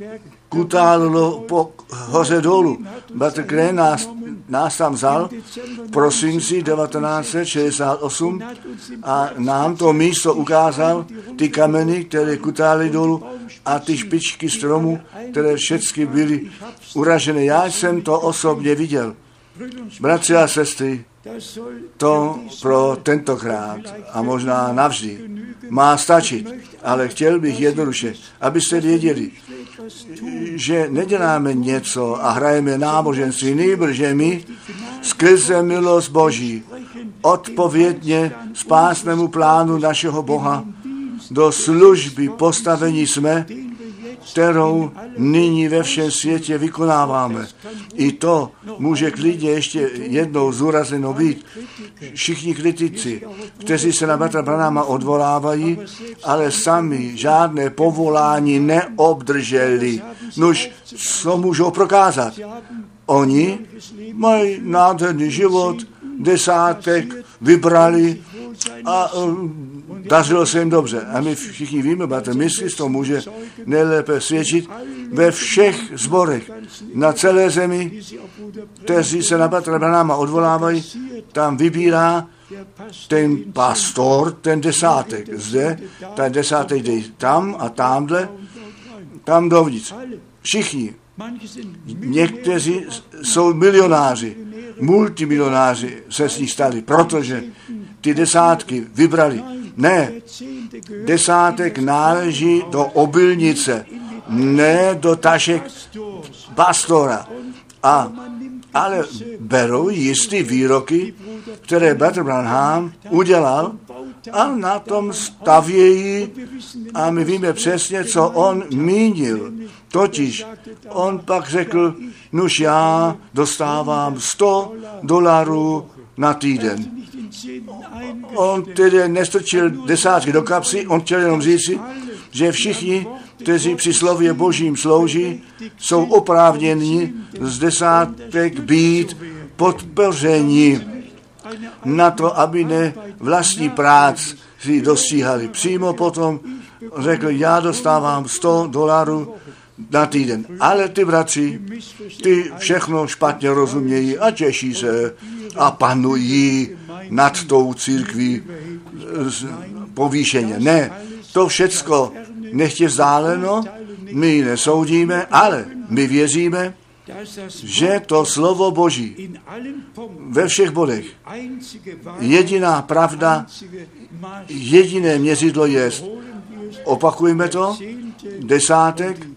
kutálo po hoře dolů. Bratr Gray nás, nás tam vzal v prosinci devatenáct set šedesát osm a nám to místo ukázal, ty kameny, které kutály dolů a ty špičky stromů, které všechny byly uražené. Já jsem to osobně viděl. Bratři a sestry, to pro tentokrát a možná navždy má stačit, ale chtěl bych jednoduše, abyste věděli, že neděláme něco a hrajeme náboženství, nýbrž že my skrze milost Boží odpovědně spásnému plánu našeho Boha do služby postavení jsme, kterou nyní ve všem světě vykonáváme. I to může klidně ještě jednou zúrazněno být. Všichni kritici, kteří se na bratra Branhama odvolávají, ale sami žádné povolání neobdrželi. Nož, co můžou prokázat? Oni mají nádherný život, desátek vybrali a um, dařilo se jim dobře. A my všichni víme, bratr Miskis to může nejlépe svědčit ve všech sborech na celé zemi, kteří se na bratra Branhama odvolávají, tam vybírá ten pastor, ten desátek. Zde, ten desátek jde tam a tamhle, tam dovnitř. Všichni Někteří jsou milionáři, multimilionáři se z nich stali, protože ty desátky vybrali. Ne, desátek náleží do obilnice, ne do tašek pastora. A, ale berou jistý výroky, které bratr Branham udělal a na tom stavějí a my víme přesně, co on mínil. Totiž on pak řekl, nuž já dostávám sto dolarů na týden. On tedy nestrčil desátky do kapsy, on chtěl jenom říci, že všichni, kteří při slově Božím slouží, jsou oprávněni z desátek být podpořeni na to, aby ne vlastní práci si dostíhali. Přímo potom řekl, já dostávám sto dolarů na týden. Ale ty bratři, ty všechno špatně rozumějí a těší se a panují nad tou církví povýšeně. Ne, to všecko nechtě vzdáleno, my nesoudíme, ale my věříme, že to slovo Boží ve všech bodech, jediná pravda, jediné měřidlo je, opakujme to, desátek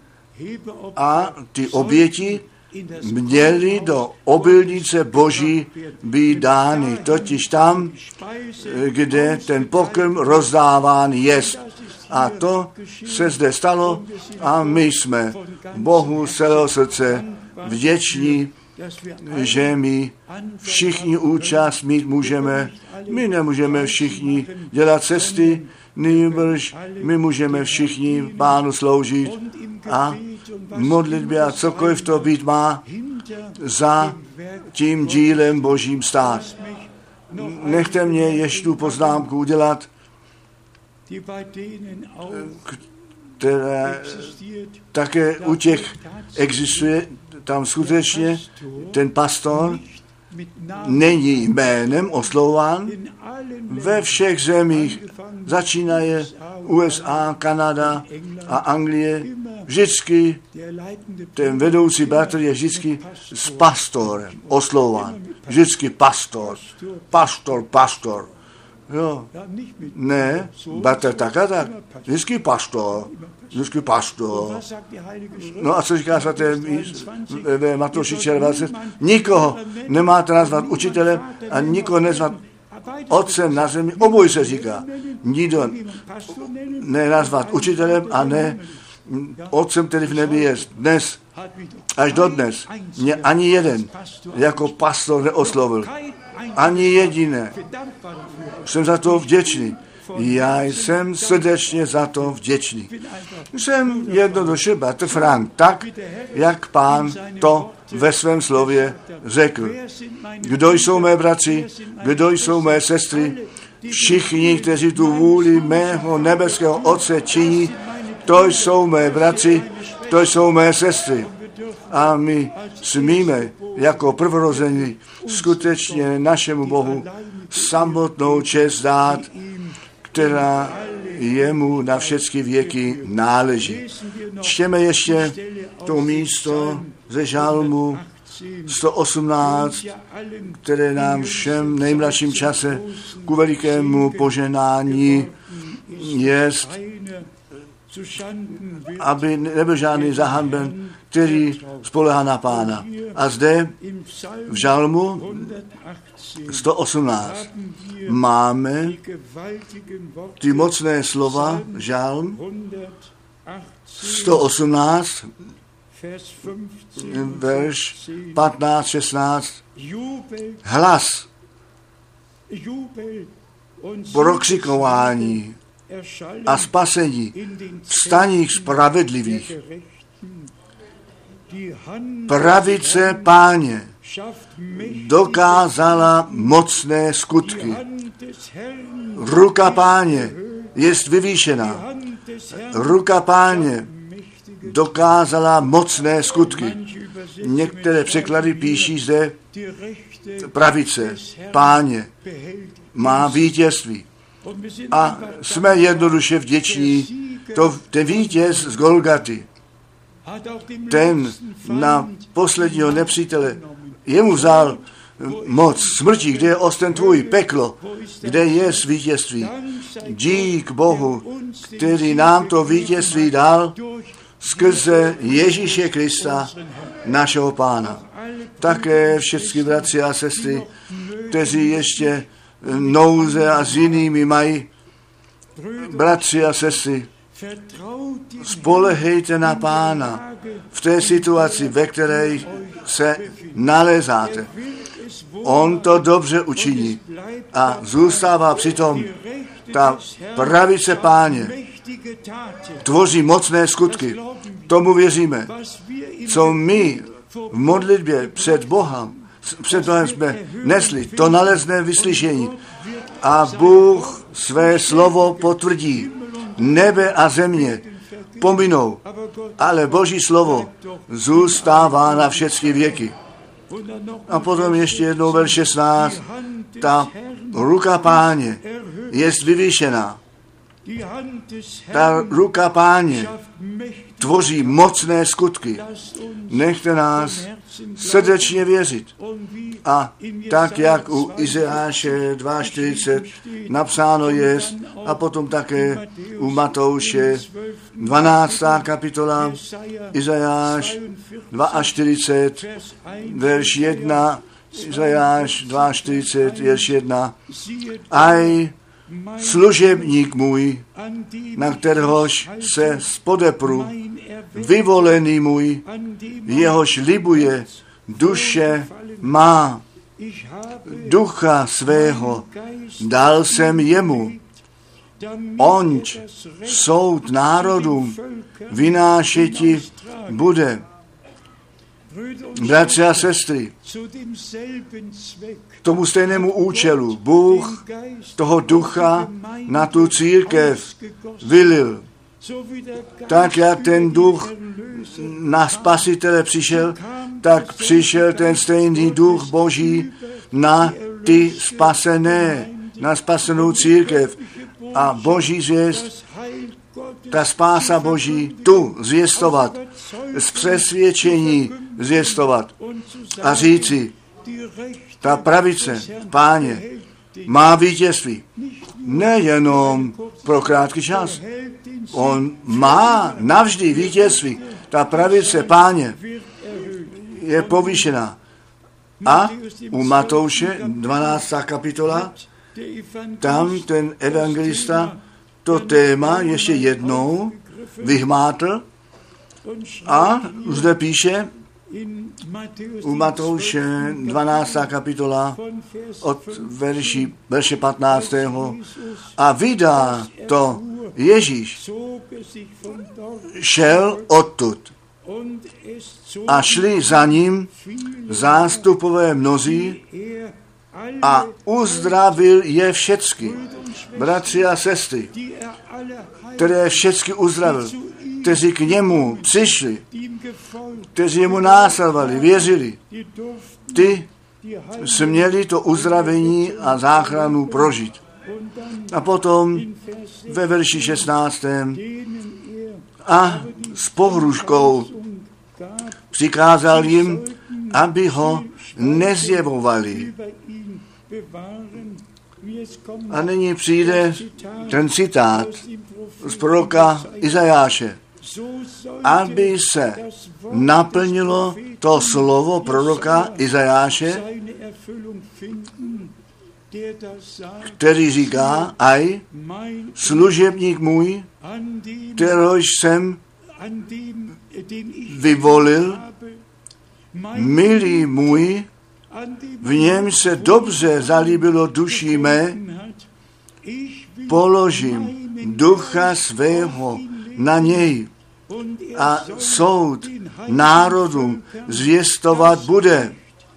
a ty oběti měly do obilnice Boží být dány, totiž tam, kde ten pokrm rozdáván jest. A to se zde stalo a my jsme Bohu z celého srdce vděční, že my všichni účast mít můžeme. My nemůžeme všichni dělat cesty, nýbrž my můžeme všichni Pánu sloužit a modlitbě a cokoliv to být má za tím dílem Božím stát. Nechte mě ještě tu poznámku udělat, která také u těch existuje, tam skutečně ten pastor není jménem oslovován. Ve všech zemích začínaje U S A, Kanada a Anglie. Vždycky ten vedoucí bratr je vždycky s pastorem oslovován. Vždycky pastor, pastor, pastor. Jo, ne, bratr tak a tak. Vždycky pastor, vždycky pastor. No a co říká svaté ve Matouši dvacet? Nikoho nemáte nazvat učitelem a nikoho nezvat otcem na zemi. Oboj se říká. Nikdo ne nazvat učitelem a ne otcem, který v nebi je. Dnes, až dodnes, mě ani jeden jako pastor neoslovil. Ani jediné. Jsem za to vděčný. Já jsem srdečně za to vděčný. Jsem jednoduše bratr Frank, tak, jak Pán to ve svém slově řekl. Kdo jsou mé bratři, kdo jsou mé sestry, všichni, kteří tu vůli mého nebeského Otce činí, to jsou mé bratři, to jsou mé sestry. A my smíme jako prvorození skutečně našemu Bohu samotnou čest dát, která jemu na všechny věky náleží. Čtěme ještě to místo ze žalmu sto osmnáct, které nám všem nejmladším čase ku velikému poženání jest, aby nebyl žádný zahanben, který spolehá na Pána. A zde v žalmu sto osmnáct máme ty mocné slova, žalm sto osmnáct, verš patnáct šestnáct. Hlas prokřikování a spasení v staních spravedlivých. Pravice Páně dokázala mocné skutky. Ruka Páně jest vyvýšená. Ruka Páně dokázala mocné skutky. Některé překlady píší zde pravice Páně má vítězství. A jsme jednoduše vděční, to ten vítěz z Golgaty ten na posledního nepřítele, jemu vzal moc smrti, kde je osten tvůj, peklo, kde je vítězství. Dík Bohu, který nám to vítězství dal skrze Ježíše Krista, našeho Pána. Také všechny bratři a sestry, kteří ještě nouze a s jinými mají, bratři a sestry, spolehejte na Pána v té situaci, ve které se nalézáte. On to dobře učiní a zůstává přitom ta pravice Páně. Tvoří mocné skutky. Tomu věříme. Co my v modlitbě před Bohem, před Bohem jsme nesli, to nalezne vyslyšení. A Bůh své slovo potvrdí. Nebe a země pominou, ale Boží slovo zůstává na všechny věky. A potom ještě jednou verš šestnáct. Ta ruka Páně je vyvýšená. Ta ruka Páně tvoří mocné skutky. Nechte nás srdečně věřit. A tak, jak u Izajáše čtyřicet dva napsáno je, a potom také u Matouše dvanáctá kapitola, Izajáš čtyřicet dva, verš jedna, Izajáš čtyřicet dva, verš jedna. Aj služebník můj, na kteréhož se spodepru, vyvolený můj, jehož libuje duše má, ducha svého dal jsem jemu, onč soud národům vynášeti bude. Bratři a sestry, k tomu stejnému účelu Bůh toho ducha na tu církev vylil. Tak, jak ten duch na spasitele přišel, tak přišel ten stejný duch Boží na ty spasené, na spasenou církev. A Boží zvěst, ta spása Boží, tu zvěstovat, z přesvědčení zvěstovat a říci, ta pravice Páně má vítězství. Nejenom pro krátký čas. On má navždy vítězství. Ta pravice Páně je povýšená. A u Matouše dvanáctá kapitola, tam ten evangelista to téma ještě jednou vyhmátl a zde píše u Matouše dvanáctá kapitola od verši, verše patnáctého A vydá to Ježíš, šel odtud a šli za ním zástupové mnozí a uzdravil je všecky. Bratři a sestry, které všecky uzdravil, kteří k němu přišli, kteří mu následovali, věřili, ty směli to uzdravení a záchranu prožít. A potom ve verši šestnáctém a s pohruškou přikázal jim, aby ho nezjevovali. A nyní přijde ten citát z proroka Izajáše. Aby se naplnilo to slovo proroka Izajáše, který říká, aj služebník můj, kterého jsem vyvolil, milý můj, v něm se dobře zalíbilo duši mé, položím ducha svého na něj a soud národům zvěstovat bude.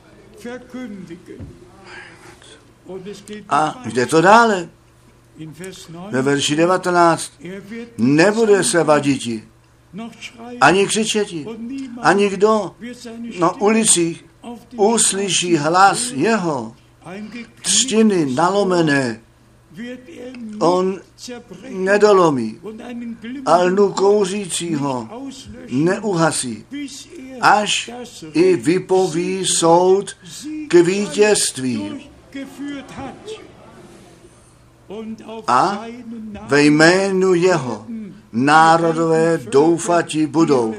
A jde to dále. Ve verši devatenáct. Nebude se vaditi, ani křičeti, ani kdo na ulicích uslyší hlas jeho, třtiny nalomené on nedolomí a lnu kouřícího neuhasí, až i vypoví soud k vítězství. A ve jménu jeho národové doufati budou.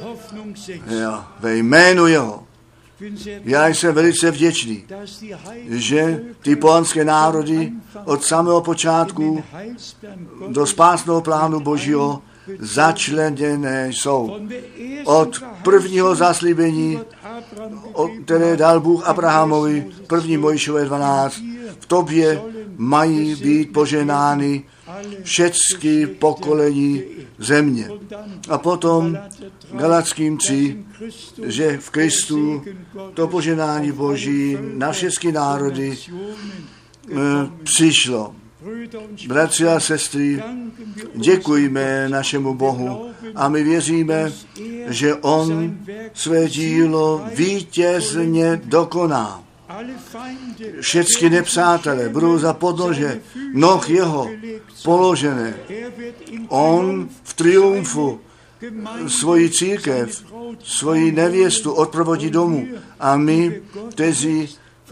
Jo, ve jménu jeho. Já jsem velice vděčný, že ty pohanské národy od samého počátku do spásného plánu Božího začleněné jsou. Od prvního zaslíbení, které dal Bůh Abrahamovi, první Mojžíšové dvanáct, v tobě mají být poženány všechny pokolení země. A potom Galatským tři, že v Kristu to poženání Boží na všechny národy e, přišlo. Bratři a sestry, děkujeme našemu Bohu a my věříme, že On své dílo vítězně dokoná. Všechny nepřátelé budou za podnože noh jeho položené. On v triumfu svoji církev, svoji nevěstu odprovodí domů. A my, kteří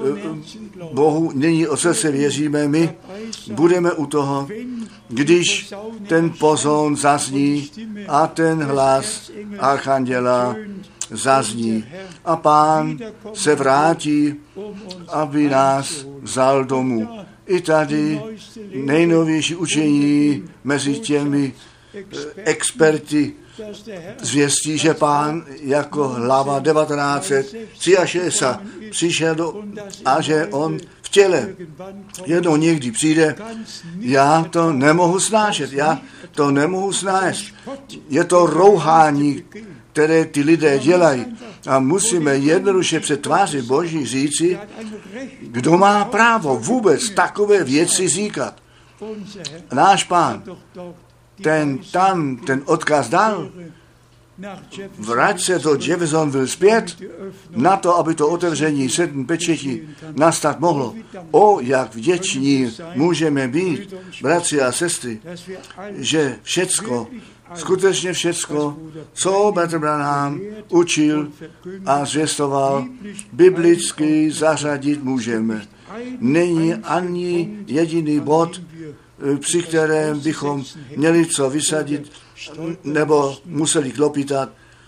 Bohu nyní od srdce věříme, my budeme u toho, když ten pozón zazní a ten hlas archanděla zazní. A Pán se vrátí, aby nás vzal domů. I tady nejnovější učení mezi těmi experty zvěstí, že Pán jako hlava devatenáct set šedesát tři přišel do, a že on v těle jednou někdy přijde. Já to nemohu snášet, já to nemohu snášet. Je to rouhání, které ty lidé dělají. A musíme jednoduše před tváří Boží říci, kdo má právo vůbec takové věci říkat. Náš Pán, ten tam ten odkaz dal, vrať se do Jeffersonville zpět, na to, aby to otevření sedm pečetí nastat mohlo. O, jak vděční můžeme být, bratři a sestry, že všecko, skutečně všecko, co bratr Branham učil a zvěstoval, biblicky zařadit můžeme. Není ani jediný bod, při kterém bychom měli co vysadit nebo museli klopitat.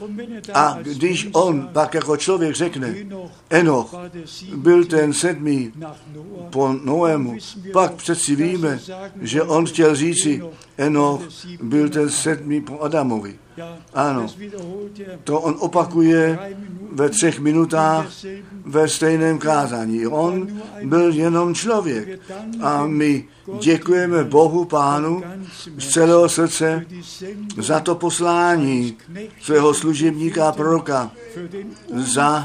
A když on pak jako člověk řekne, Enoch byl ten sedmý po Noému, pak přeci víme, že on chtěl říci, Enoch byl ten sedmý po Adamovi. Ano, to on opakuje ve třech minutách ve stejném kázání. On byl jenom člověk. A my děkujeme Bohu Pánu z celého srdce za to poslání svého služebníka a proroka, za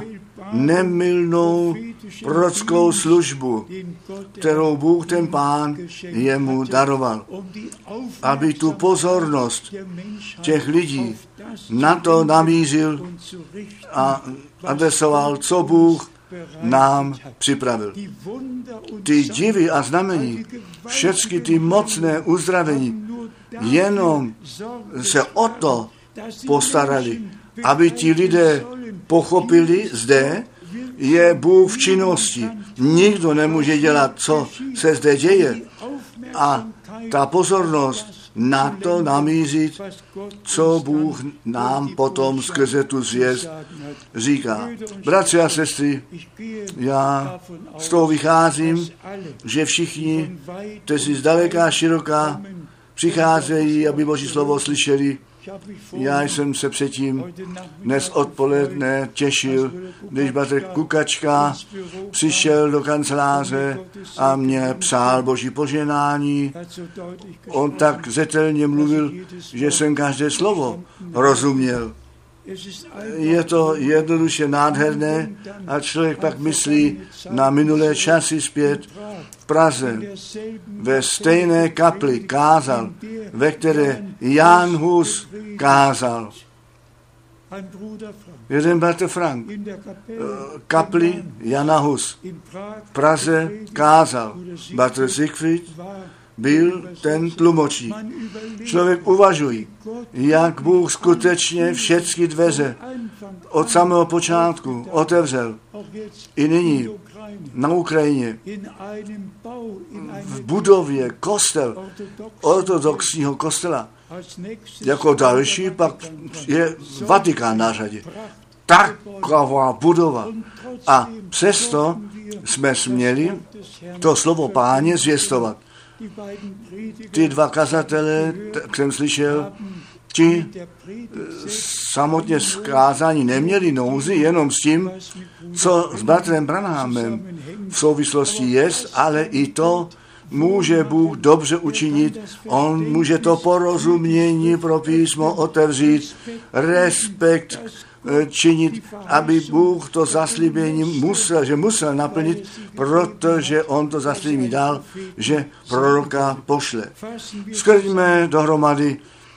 nemylnou prorockou službu, kterou Bůh ten Pán jemu daroval, aby tu pozornost těch lidí na to namířil a adresoval, co Bůh nám připravil. Ty divy a znamení, všechny ty mocné uzdravení, jenom se o to postarali, aby ti lidé pochopili, zde je Bůh v činnosti. Nikdo nemůže dělat, co se zde děje. A ta pozornost na to namířit, co Bůh nám potom skrze tu zvěst říká. Bratři a sestry, já z toho vycházím, že všichni, kteří zdaleka a široká přicházejí, aby Boží slovo slyšeli. Já jsem se předtím dnes odpoledne těšil, když bratr Kukačka přišel do kanceláře a mě psal Boží poženání. On tak zetelně mluvil, že jsem každé slovo rozuměl. Je to jednoduše nádherné a člověk pak myslí na minulé časy zpět v Praze. Ve stejné kapli kázal, ve které Jan Hus kázal. jeden bratr Frank, kapli Jana Hus, v Praze kázal. Bratr Siegfried byl ten tlumočník. Člověk uvažuje, jak Bůh skutečně všechny dveře od samého počátku otevřel. I nyní na Ukrajině v budově kostel, ortodoxního kostela. Jako další pak je Vatikán na řadě. Taková budova. A přesto jsme směli to slovo Páně zvěstovat. Ty dva kazatele, tak jsem slyšel, ti samotně zkázání neměli nouzi jenom s tím, co s bratrem Branhamem v souvislosti je, ale i to může Bůh dobře učinit. On může to porozumění pro písmo otevřít, respekt činit, aby Bůh to zaslíbení musel, že musel naplnit, protože on to zaslíbení dal, že proroka pošle. Skrňme dohromady,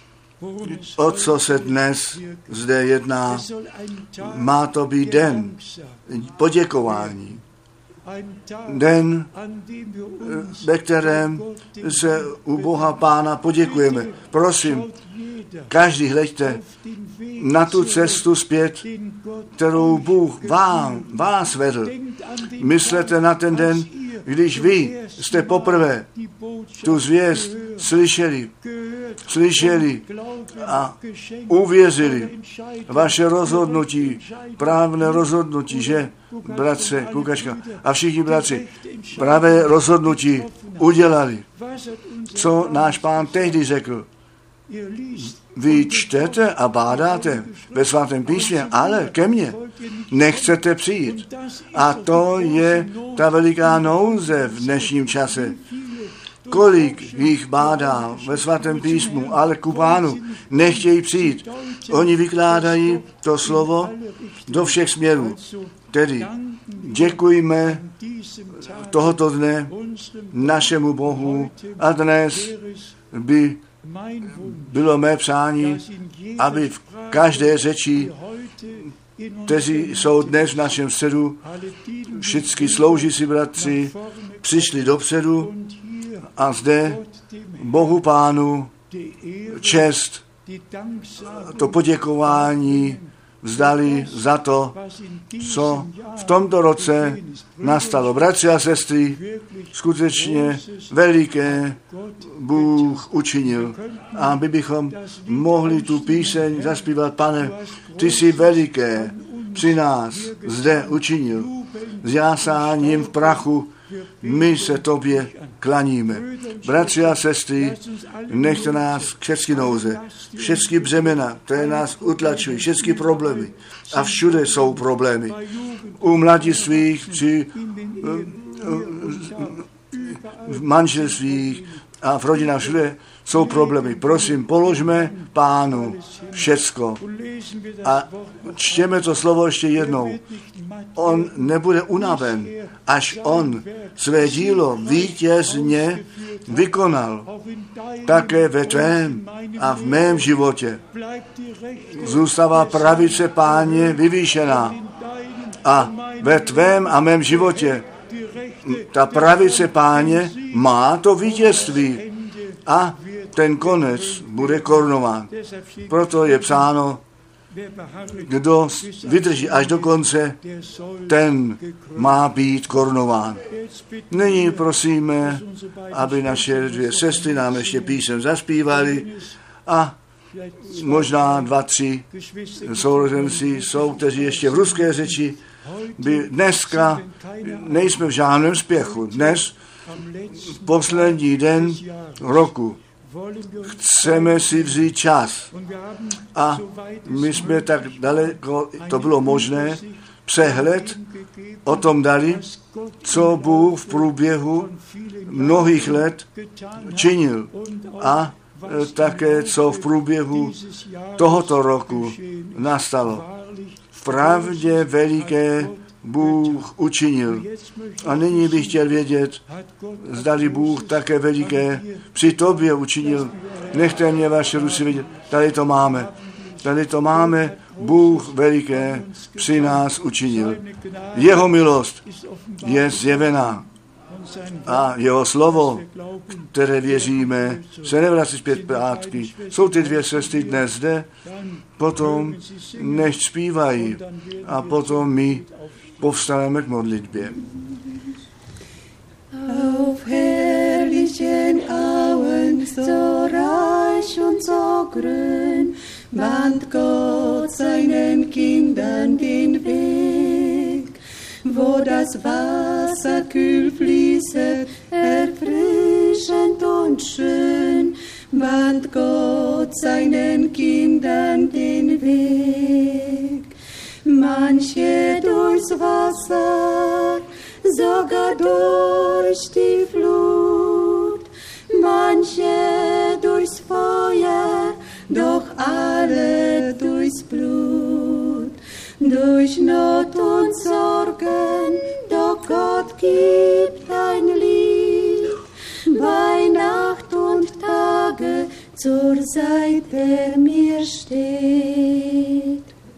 o co se dnes zde jedná. Má to být den poděkování. Den, ve kterém se u Boha Pána poděkujeme. Prosím, každý hleďte na tu cestu zpět, kterou Bůh vám, vás vedl. Myslete na ten den, když vy jste poprvé tu zvěst slyšeli, slyšeli a uvěřili vaše rozhodnutí, právné rozhodnutí, že, bratře, Kukačka, a všichni bratři, pravé rozhodnutí udělali. Co náš Pán tehdy řekl? Vy čtete a bádáte ve svatém písmě, ale ke mně nechcete přijít. A to je ta veliká nouze v dnešním čase. Kolik jich bádá ve svatém písmu, ale ku Pánu nechtějí přijít. Oni vykládají to slovo do všech směrů. Tedy děkujme tohoto dne našemu Bohu a dnes by bylo mé přání, aby v každé řeči, kteří jsou dnes v našem středu, všichni sloužící bratři, přišli dopředu a zde Bohu Pánu čest, to poděkování vzdali za to, co v tomto roce nastalo. Bratři a sestry, skutečně veliké Bůh učinil. A my bychom mohli tu píseň zaspívat, Pane, ty jsi veliké při nás zde učinil. S jásáním v prachu my se tobě klaníme. Bratři a sestry, nechte nás všechny nouze, všechny břemena, které nás utlačují, všechny problémy. A všude jsou problémy. U mladistvých, při v manželstvích a v rodinách všude jsou problémy. Prosím, položme Pánu všecko. A čtěme to slovo ještě jednou. On nebude unaven, až on své dílo vítězně vykonal. Také ve tvém a v mém životě zůstává pravice Páně vyvýšená. A ve tvém a mém životě ta pravice Páně má to vítězství a ten konec bude korunován. Proto je psáno, kdo vydrží až do konce, ten má být korunován. Nyní prosíme, aby naše dvě sestry nám ještě písem zaspívali a možná dva, tři sourozenci jsou, kteří ještě v ruské řeči by dneska nejsme v žádném spěchu. Dnes, poslední den roku, chceme si vzít čas. A my jsme tak daleko, to bylo možné, přehled o tom dali, co Bůh v průběhu mnohých let činil. A také, co v průběhu tohoto roku nastalo. Vpravdě veliké Bůh učinil. A nyní bych chtěl vědět, zdali Bůh také veliké při tobě učinil. Nechte mě vaše ruce vidět. Tady to máme. Tady to máme Bůh veliké při nás učinil. Jeho milost je zjevená a jeho slovo, které věříme, se nevrací zpět zpátky. Jsou ty dvě sestry dnes zde, potom nechť zpívají a potom my povstaneme k modlitbě. Auf herrlichen Auen, so reich und so grün, bahnt Gott seinen Kindern den Weg, wo das Wasser kühl fließet, erfrischend und schön, bahnt Gott seinen Kindern den Weg. Manche durchs Wasser, sogar durch die Flut, manche durchs Feuer, doch alle durchs Blut. Durch Not und Sorgen, doch Gott gibt ein Lied, bei Nacht und Tage zur Seite mir steht.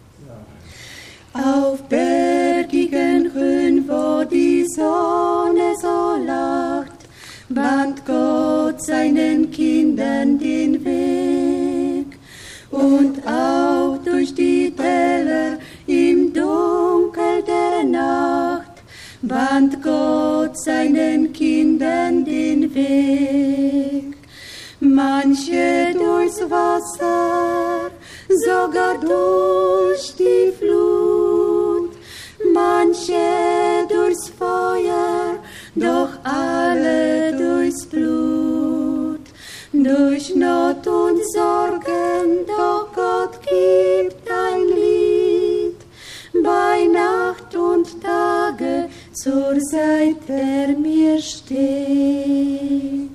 Auf bergigen Höhen, wo die Sonne so lacht, bahnt Gott seinen Kindern den Weg. Und auch durch die Täler im Dunkel der Nacht, bahnt Gott seinen Kindern den Weg. Manche durchs Wasser, sogar durch die Flut, manche durchs Feuer, doch alle durchs Blut. Durch Not und Sorgen, doch Gott gibt ein Lied, bei Nacht und Tage zur Seite mir steht.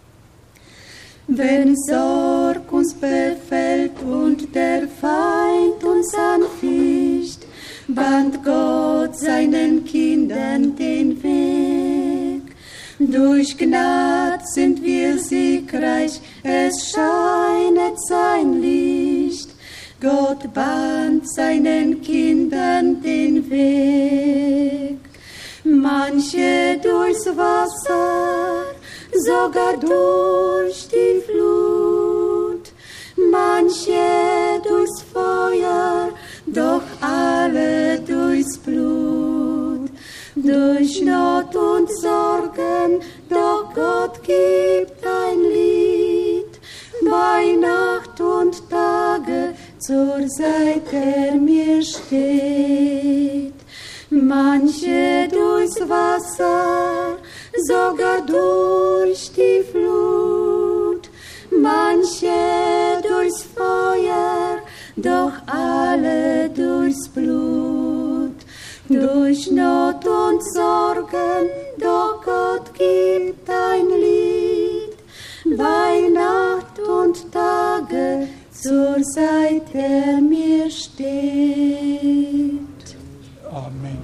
Wenn Sorg uns befällt und der Feind uns anficht, bahnt Gott seinen Kindern den Weg. Durch Gnad sind wir siegreich, es scheinet sein Licht. Gott bahnt seinen Kindern den Weg. Manche durchs Wasser, sogar durch die Flut, manche durchs Feuer, doch alle durchs Blut. Durch Not und Sorgen, doch Gott gibt ein Lied, bei Nacht und Tage zur Seite mir steht. Manche durchs Wasser, sogar durch die Flut, manche durchs Feuer, doch alle durchs Blut. Durch Not und Sorgen, doch Gott gibt ein Lied, bei Nacht und Tage zur Seite mir steht. Amen.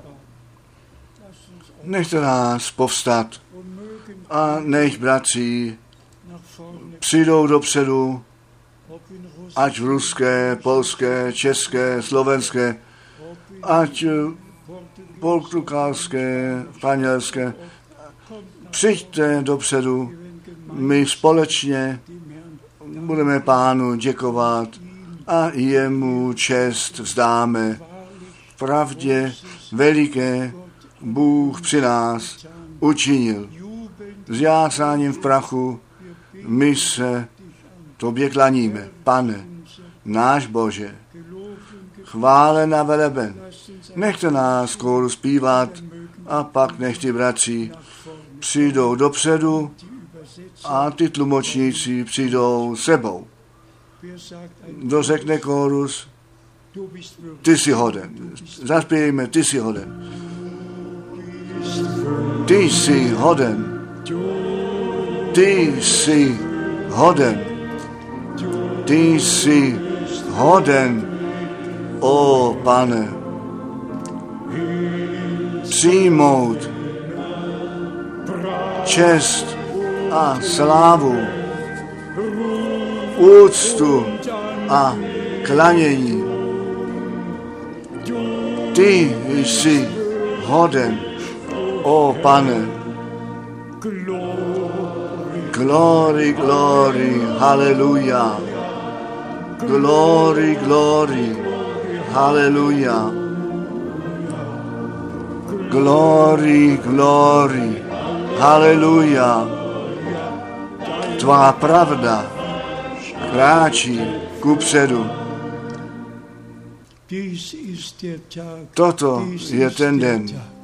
Nechte nás povstat a nech bratři přijdou dopředu, ať v ruské, polské, české, slovenské, ať portugalské, španělské. Přijďte dopředu, my společně budeme Pánu děkovat a jemu čest vzdáme. V pravdě veliké Bůh při nás učinil. S jásáním v prachu my se tobě klaníme, Pane, náš Bože. Chválen a veleben. Nechte nás kóru zpívat a pak nech ty bratři přijdou dopředu a ty tlumočníci přijdou sebou. Kdo řekne kórus, ty jsi hoden. Zaspějme, ty jsi hoden. Ty jsi hoden. Ty jsi hoden. Ty jsi hoden, o Pane. Přijmout čest a slávu, úctu a klanění Ty jsi hoden, o Pane. Glory, glory, haleluja. Glory, glory, haleluja. Glory, glory, haleluja. Tvá pravda kráčí kupředu. Toto je ten den.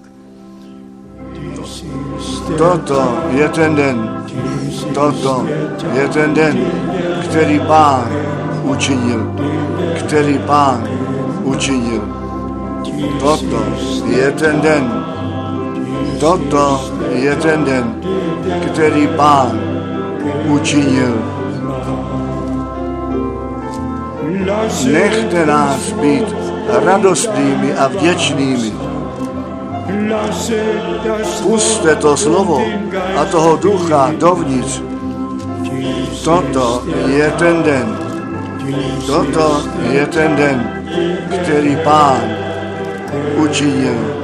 Toto je ten den. Toto je ten den, který Pán učinil. Který Pán učinil. Toto je ten den. Toto je ten den, který Pán učinil. Nechte nás být radostnými a vděčnými. Pusťte to slovo a toho ducha dovnitř. Toto je ten den. Toto je ten den, který Pán učinil.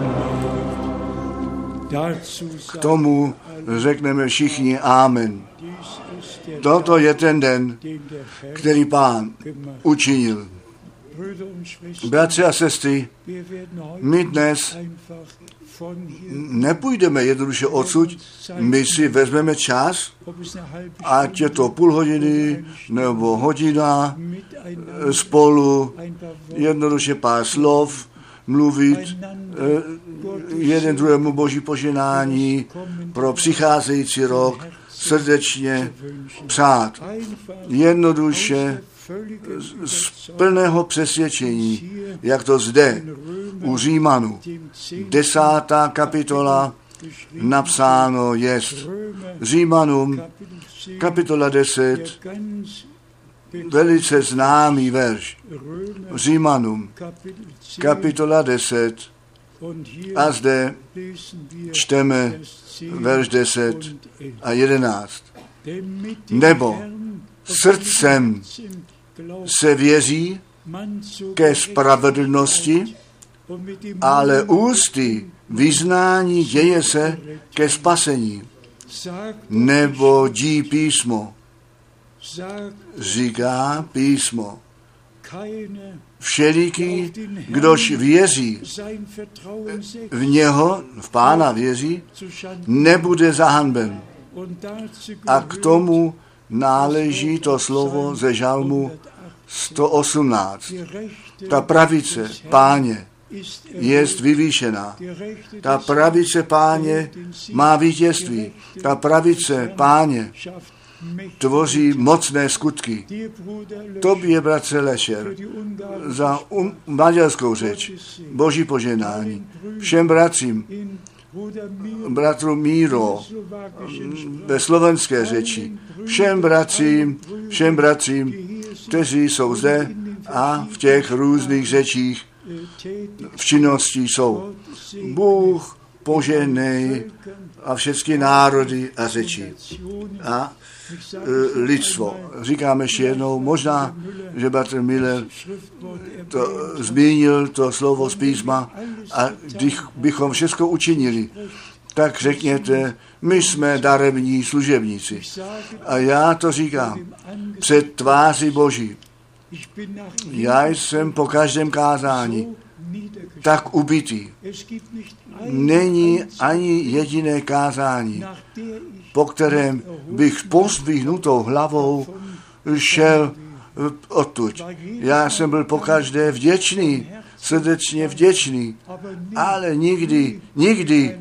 K tomu řekneme všichni amen. Toto je ten den, který Pán učinil. Bratři a sestry, my dnes nepůjdeme jednoduše odsud, my si vezmeme čas, ať je to půl hodiny nebo hodina, spolu jednoduše pár slov, mluvit jeden druhému boží požehnání pro přicházející rok, srdečně přát. Jednoduše z plného přesvědčení, jak to zde u Římanů, desátá kapitola napsáno jest. Římanům, kapitola deset, velice známý verš. Římanům, kapitola deset, a zde čteme verš deset a jedenáct. Nebo srdcem se věří ke spravedlnosti, ale ústy vyznání děje se ke spasení. Nebo dí písmo. Říká písmo. Všeliký, kdož věří v něho, v Pána věří, nebude zahanben. A k tomu náleží to slovo ze žalmu sto osmnáct. Ta pravice Páně jest vyvýšená. Ta pravice Páně má vítězství. Ta pravice Páně tvoří mocné skutky. Tobě, bratře Lešer, za um, maďarskou řeč, boží požehnání, všem bratřím, bratru Míro, ve slovenské řeči, všem bratřím, všem bratřím, kteří jsou zde a v těch různých řečích v činnosti jsou. Bůh požehnej a všechny národy a řeči. A lidstvo. Říkám ještě jednou, možná, že bratr Miller to zmínil, to slovo z písma, a když bychom všechno učinili, tak řekněte, my jsme daremní služebníci. A já to říkám, před tváří Boží. Já jsem po každém kázání tak ubitý. Není ani jediné kázání, po kterém bych pozdvihnutou hlavou šel odtud. Já jsem byl po každé vděčný, srdečně vděčný, ale nikdy, nikdy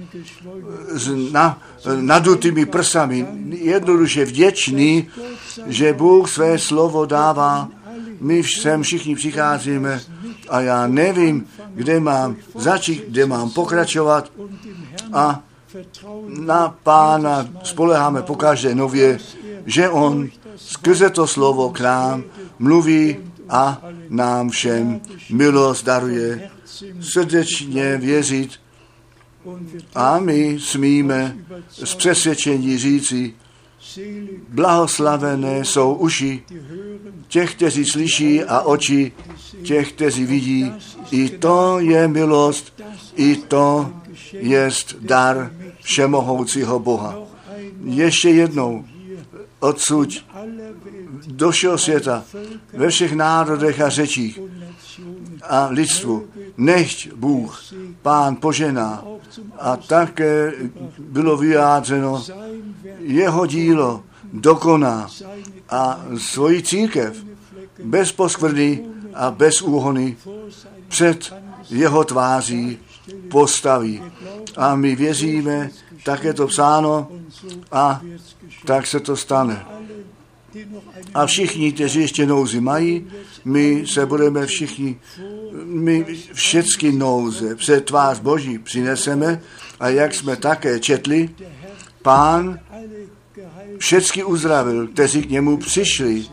s na, nadutými prsami, jednoduše vděčný, že Bůh své slovo dává. My sem všichni přicházíme a já nevím, kde mám začít, kde mám pokračovat, a na Pána spoleháme pokaždé nově, že on skrze to slovo k nám mluví a nám všem milost daruje. Srdečně věřit a my smíme z přesvědčení říci, Blahoslavené jsou uši těch, kteří slyší, a oči těch, kteří vidí. I to je milost, i to je dar všemohoucího Boha. Ještě jednou odsud do všeho světa, ve všech národech a řečích a lidstvu, nechť Bůh, Pán požená, a také bylo vyjádřeno, jeho dílo dokoná a svoji církev bez poskvrny a bez úhony před jeho tváří postaví. A my věříme, tak je to psáno a tak se to stane. A všichni, kteří ještě nouzi mají, my se budeme všichni, my všechny nouze před tvář Boží přineseme, a jak jsme také četli, Pán všechny uzdravil, kteří k němu přišli.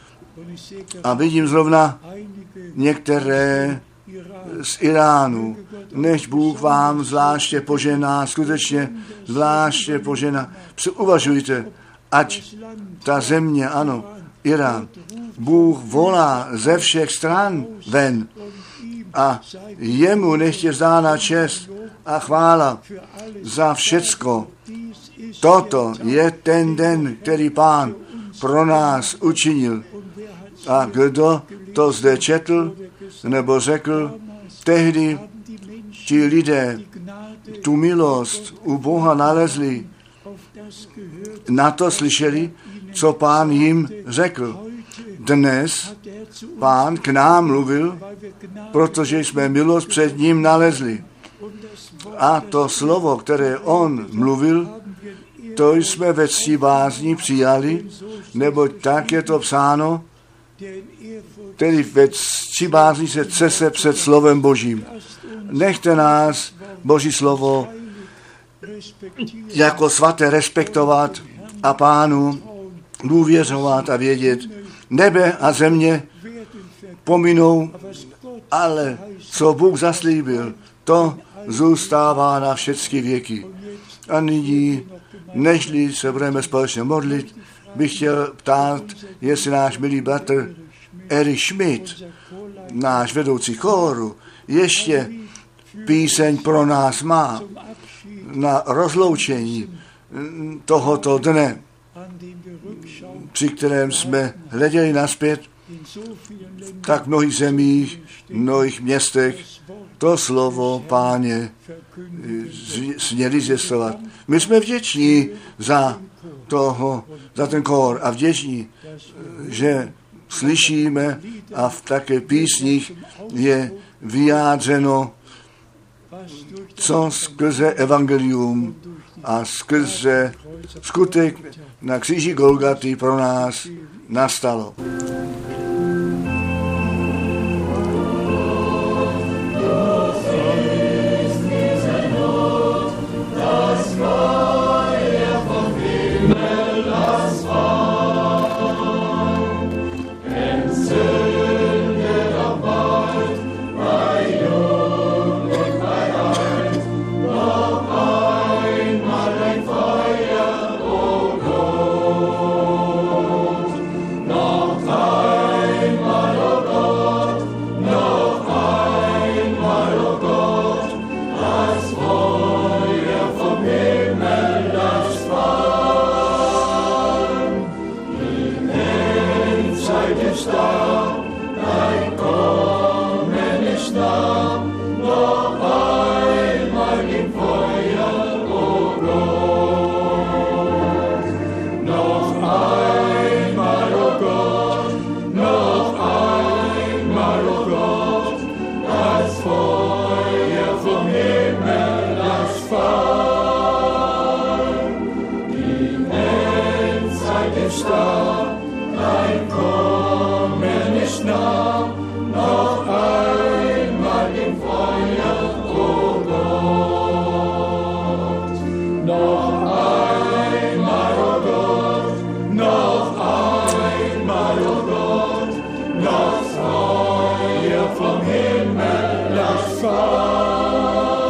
A vidím zrovna některé z Iránu. Nechť Bůh vám zvláště požená, skutečně zvláště požená. Uvažujte, ať ta země, ano, Irán, Bůh volá ze všech stran ven a jemu nechť je vzdána čest a chvála za všecko. Toto je ten den, který Pán pro nás učinil. A kdo to zde četl nebo řekl, tehdy ti lidé tu milost u Boha nalezli, na to slyšeli, co Pán jim řekl. Dnes Pán k nám mluvil, protože jsme milost před ním nalezli. A to slovo, které on mluvil, to jsme ve cti bázní přijali, neboť tak je to psáno, tedy ve cti bázní se cese před slovem Božím. Nechte nás Boží slovo jako svaté respektovat a Pánu důvěřovat a vědět. Nebe a země pominou, ale co Bůh zaslíbil, to zůstává na všechny věky. A nyní, nežli se budeme společně modlit, bych chtěl ptát, jestli náš milý bratr Erich Schmidt, náš vedoucí chóru, ještě píseň pro nás má na rozloučení tohoto dne, při kterém jsme hleděli naspět, tak v mnohých zemích, v mnohých městech to slovo Páně směli zvěstovat. My jsme vděční za toho, za ten kór a vděční, že slyšíme a v také písních je vyjádřeno, co skrze evangelium a skrze skutek na kříži Golgaty pro nás nastalo.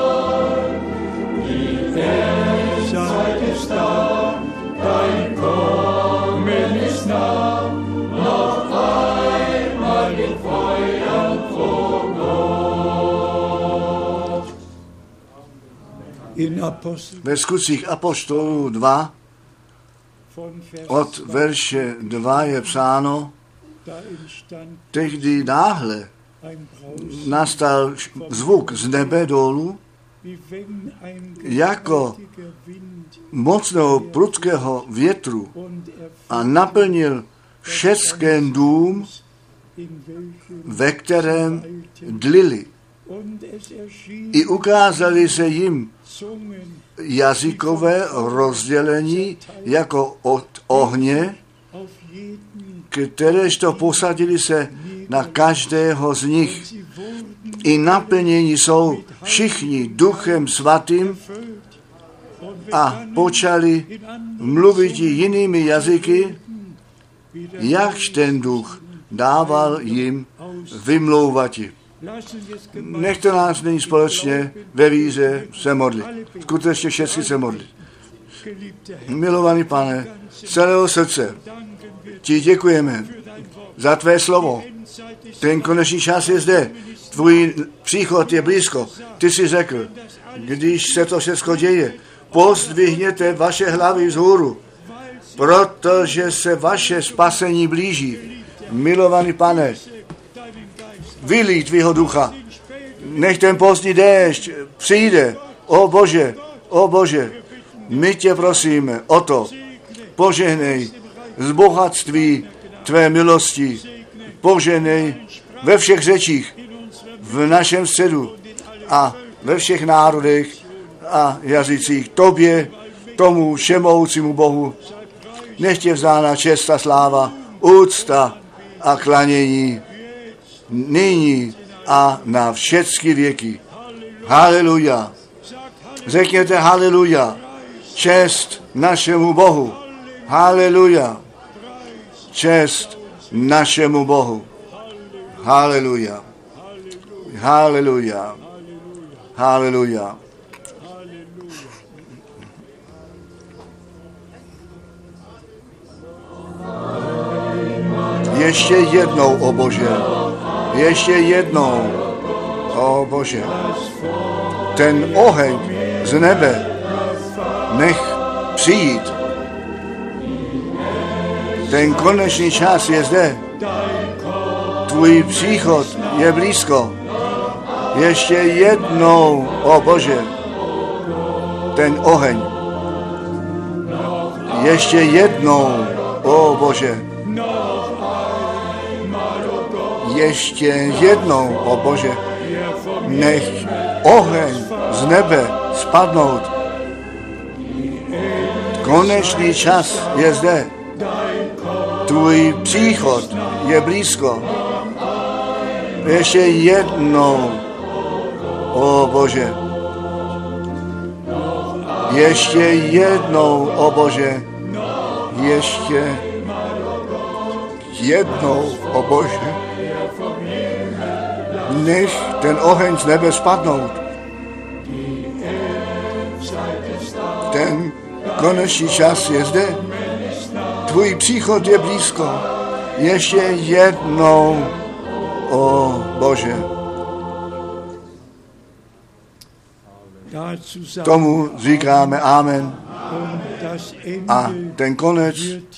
Zeit ist da, dein Gott. Ve Skutcích apoštolů dva od verše dva je psáno, tehdy náhle nastal zvuk z nebe dolů, jako mocného prudkého větru a naplnil všecken dům, ve kterém dlili. I ukázali se jim jazykové rozdělení jako od ohně, kteréžto posadili se na každého z nich. I naplnění jsou všichni Duchem Svatým a počali mluvit jinými jazyky, jakž ten Duch dával jim vymlouvati. Nechte nás nyní společně ve víře se modlit. Skutečně všichni se modlit. Milovaný Pane, z celého srdce ti děkujeme za tvé slovo. Ten konečný čas je zde. Tvůj příchod je blízko. Ty jsi řekl, když se to všechno děje, pozdvihněte vaše hlavy vzhůru, protože se vaše spasení blíží. Milovaný Pane, vylij tvýho ducha. Nech ten pozdní déšť přijde. O Bože, o Bože, my tě prosíme o to. Požehnej z bohatství tvé milosti. Požehnej ve všech řečích, v našem středu a ve všech národech a jazycích. Tobě, tomu všemohoucímu Bohu, nech tě vzána čest a sláva, úcta a klanění nyní a na všechny věky. Haleluja. Řekněte haleluja. Čest našemu Bohu. Haleluja. Čest našemu Bohu. Haleluja. Haleluja. Haleluja. Ještě jednou, o Bože. Ještě jednou, o Bože. Ten oheň z nebe nech přijít. Ten konečný čas je zde. Tvůj příchod je blízko. Ještě jednou, o Bože. Ten oheň. Ještě jednou, o Bože. Ještě jednou, o Bože, nech oheň z nebe spadnout. Konečný čas je zde. Tvůj příchod je blízko. Ještě jednou, o Bože. Ještě jednou, o Bože. Ještě jednou, o Bože. Nech ten oheň z nebe spadnout. Ten konečný čas je zde. Tvůj příchod je blízko. Ještě jednou, o Bože. Tomu říkáme amen. A ten konec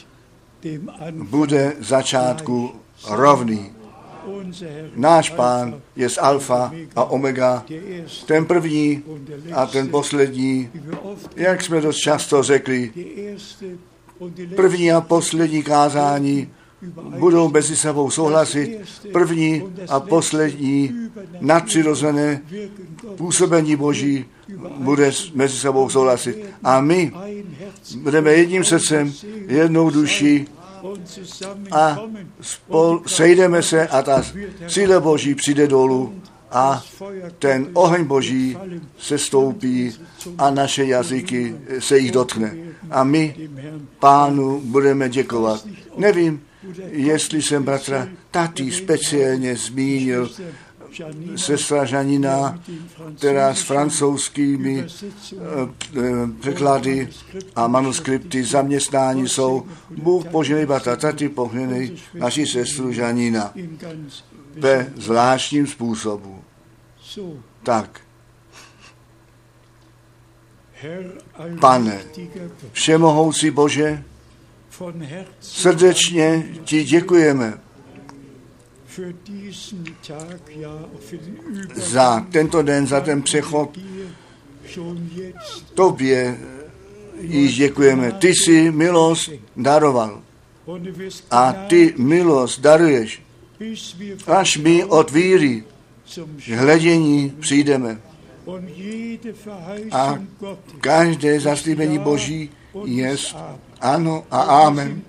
bude začátku rovný. Náš Pán je z alfa a omega, ten první a ten poslední, jak jsme dost často řekli, první a poslední kázání budou mezi sebou souhlasit. První a poslední nadpřirozené působení Boží bude mezi sebou souhlasit. A my budeme jedním srdcem, jednou duší a spol, sejdeme se a ta síla Boží přijde dolů a ten oheň Boží se stoupí a naše jazyky se jich dotkne. A my Pánu budeme děkovat. Nevím, jestli jsem bratra Tati speciálně zmínil, sestra Žanina, která s francouzskými překlady a manuskripty zaměstnání jsou. Bůh poženej bratra Tati, poženej naši sestru Žanina ve zvláštním způsobu. Tak. Pane, všemohoucí Bože, srdečně ti děkujeme za tento den, za ten přechod. Tobě již děkujeme. Ty jsi milost daroval a ty milost daruješ, až my od víry k hledění přijdeme. A každé zaslíbení Boží je ano a amen.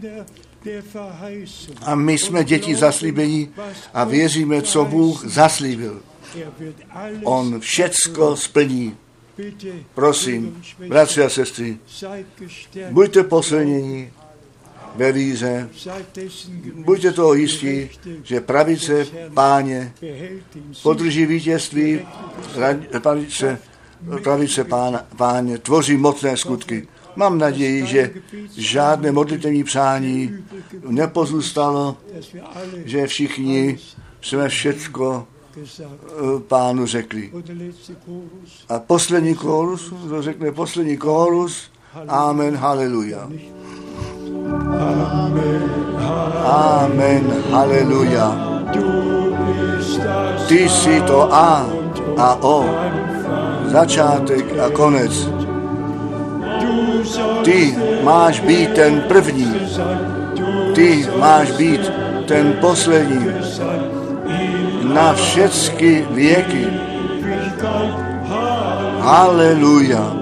A my jsme děti zaslíbení a věříme, co Bůh zaslíbil. On všecko splní. Prosím, bratři a sestry, buďte posilnění ve víře, buďte toho jistí, že pravice Páně podrží vítězství, pravice, pravice pána, Páně tvoří mocné skutky. Mám naději, že žádné modlitevní přání nepozůstalo, že všichni jsme všecko Pánu řekli. A poslední kórus, kdo řekne poslední kórus, amen, haleluja. Amen, haleluja. Ty jsi to A a O, začátek a konec. Ty máš být ten první, ty máš být ten poslední, na všechny věky. Haleluja.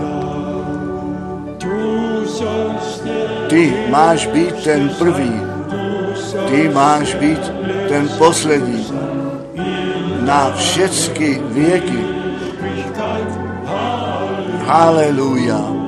Ty máš být ten první, ty máš být ten poslední, na všechny věky. Haleluja.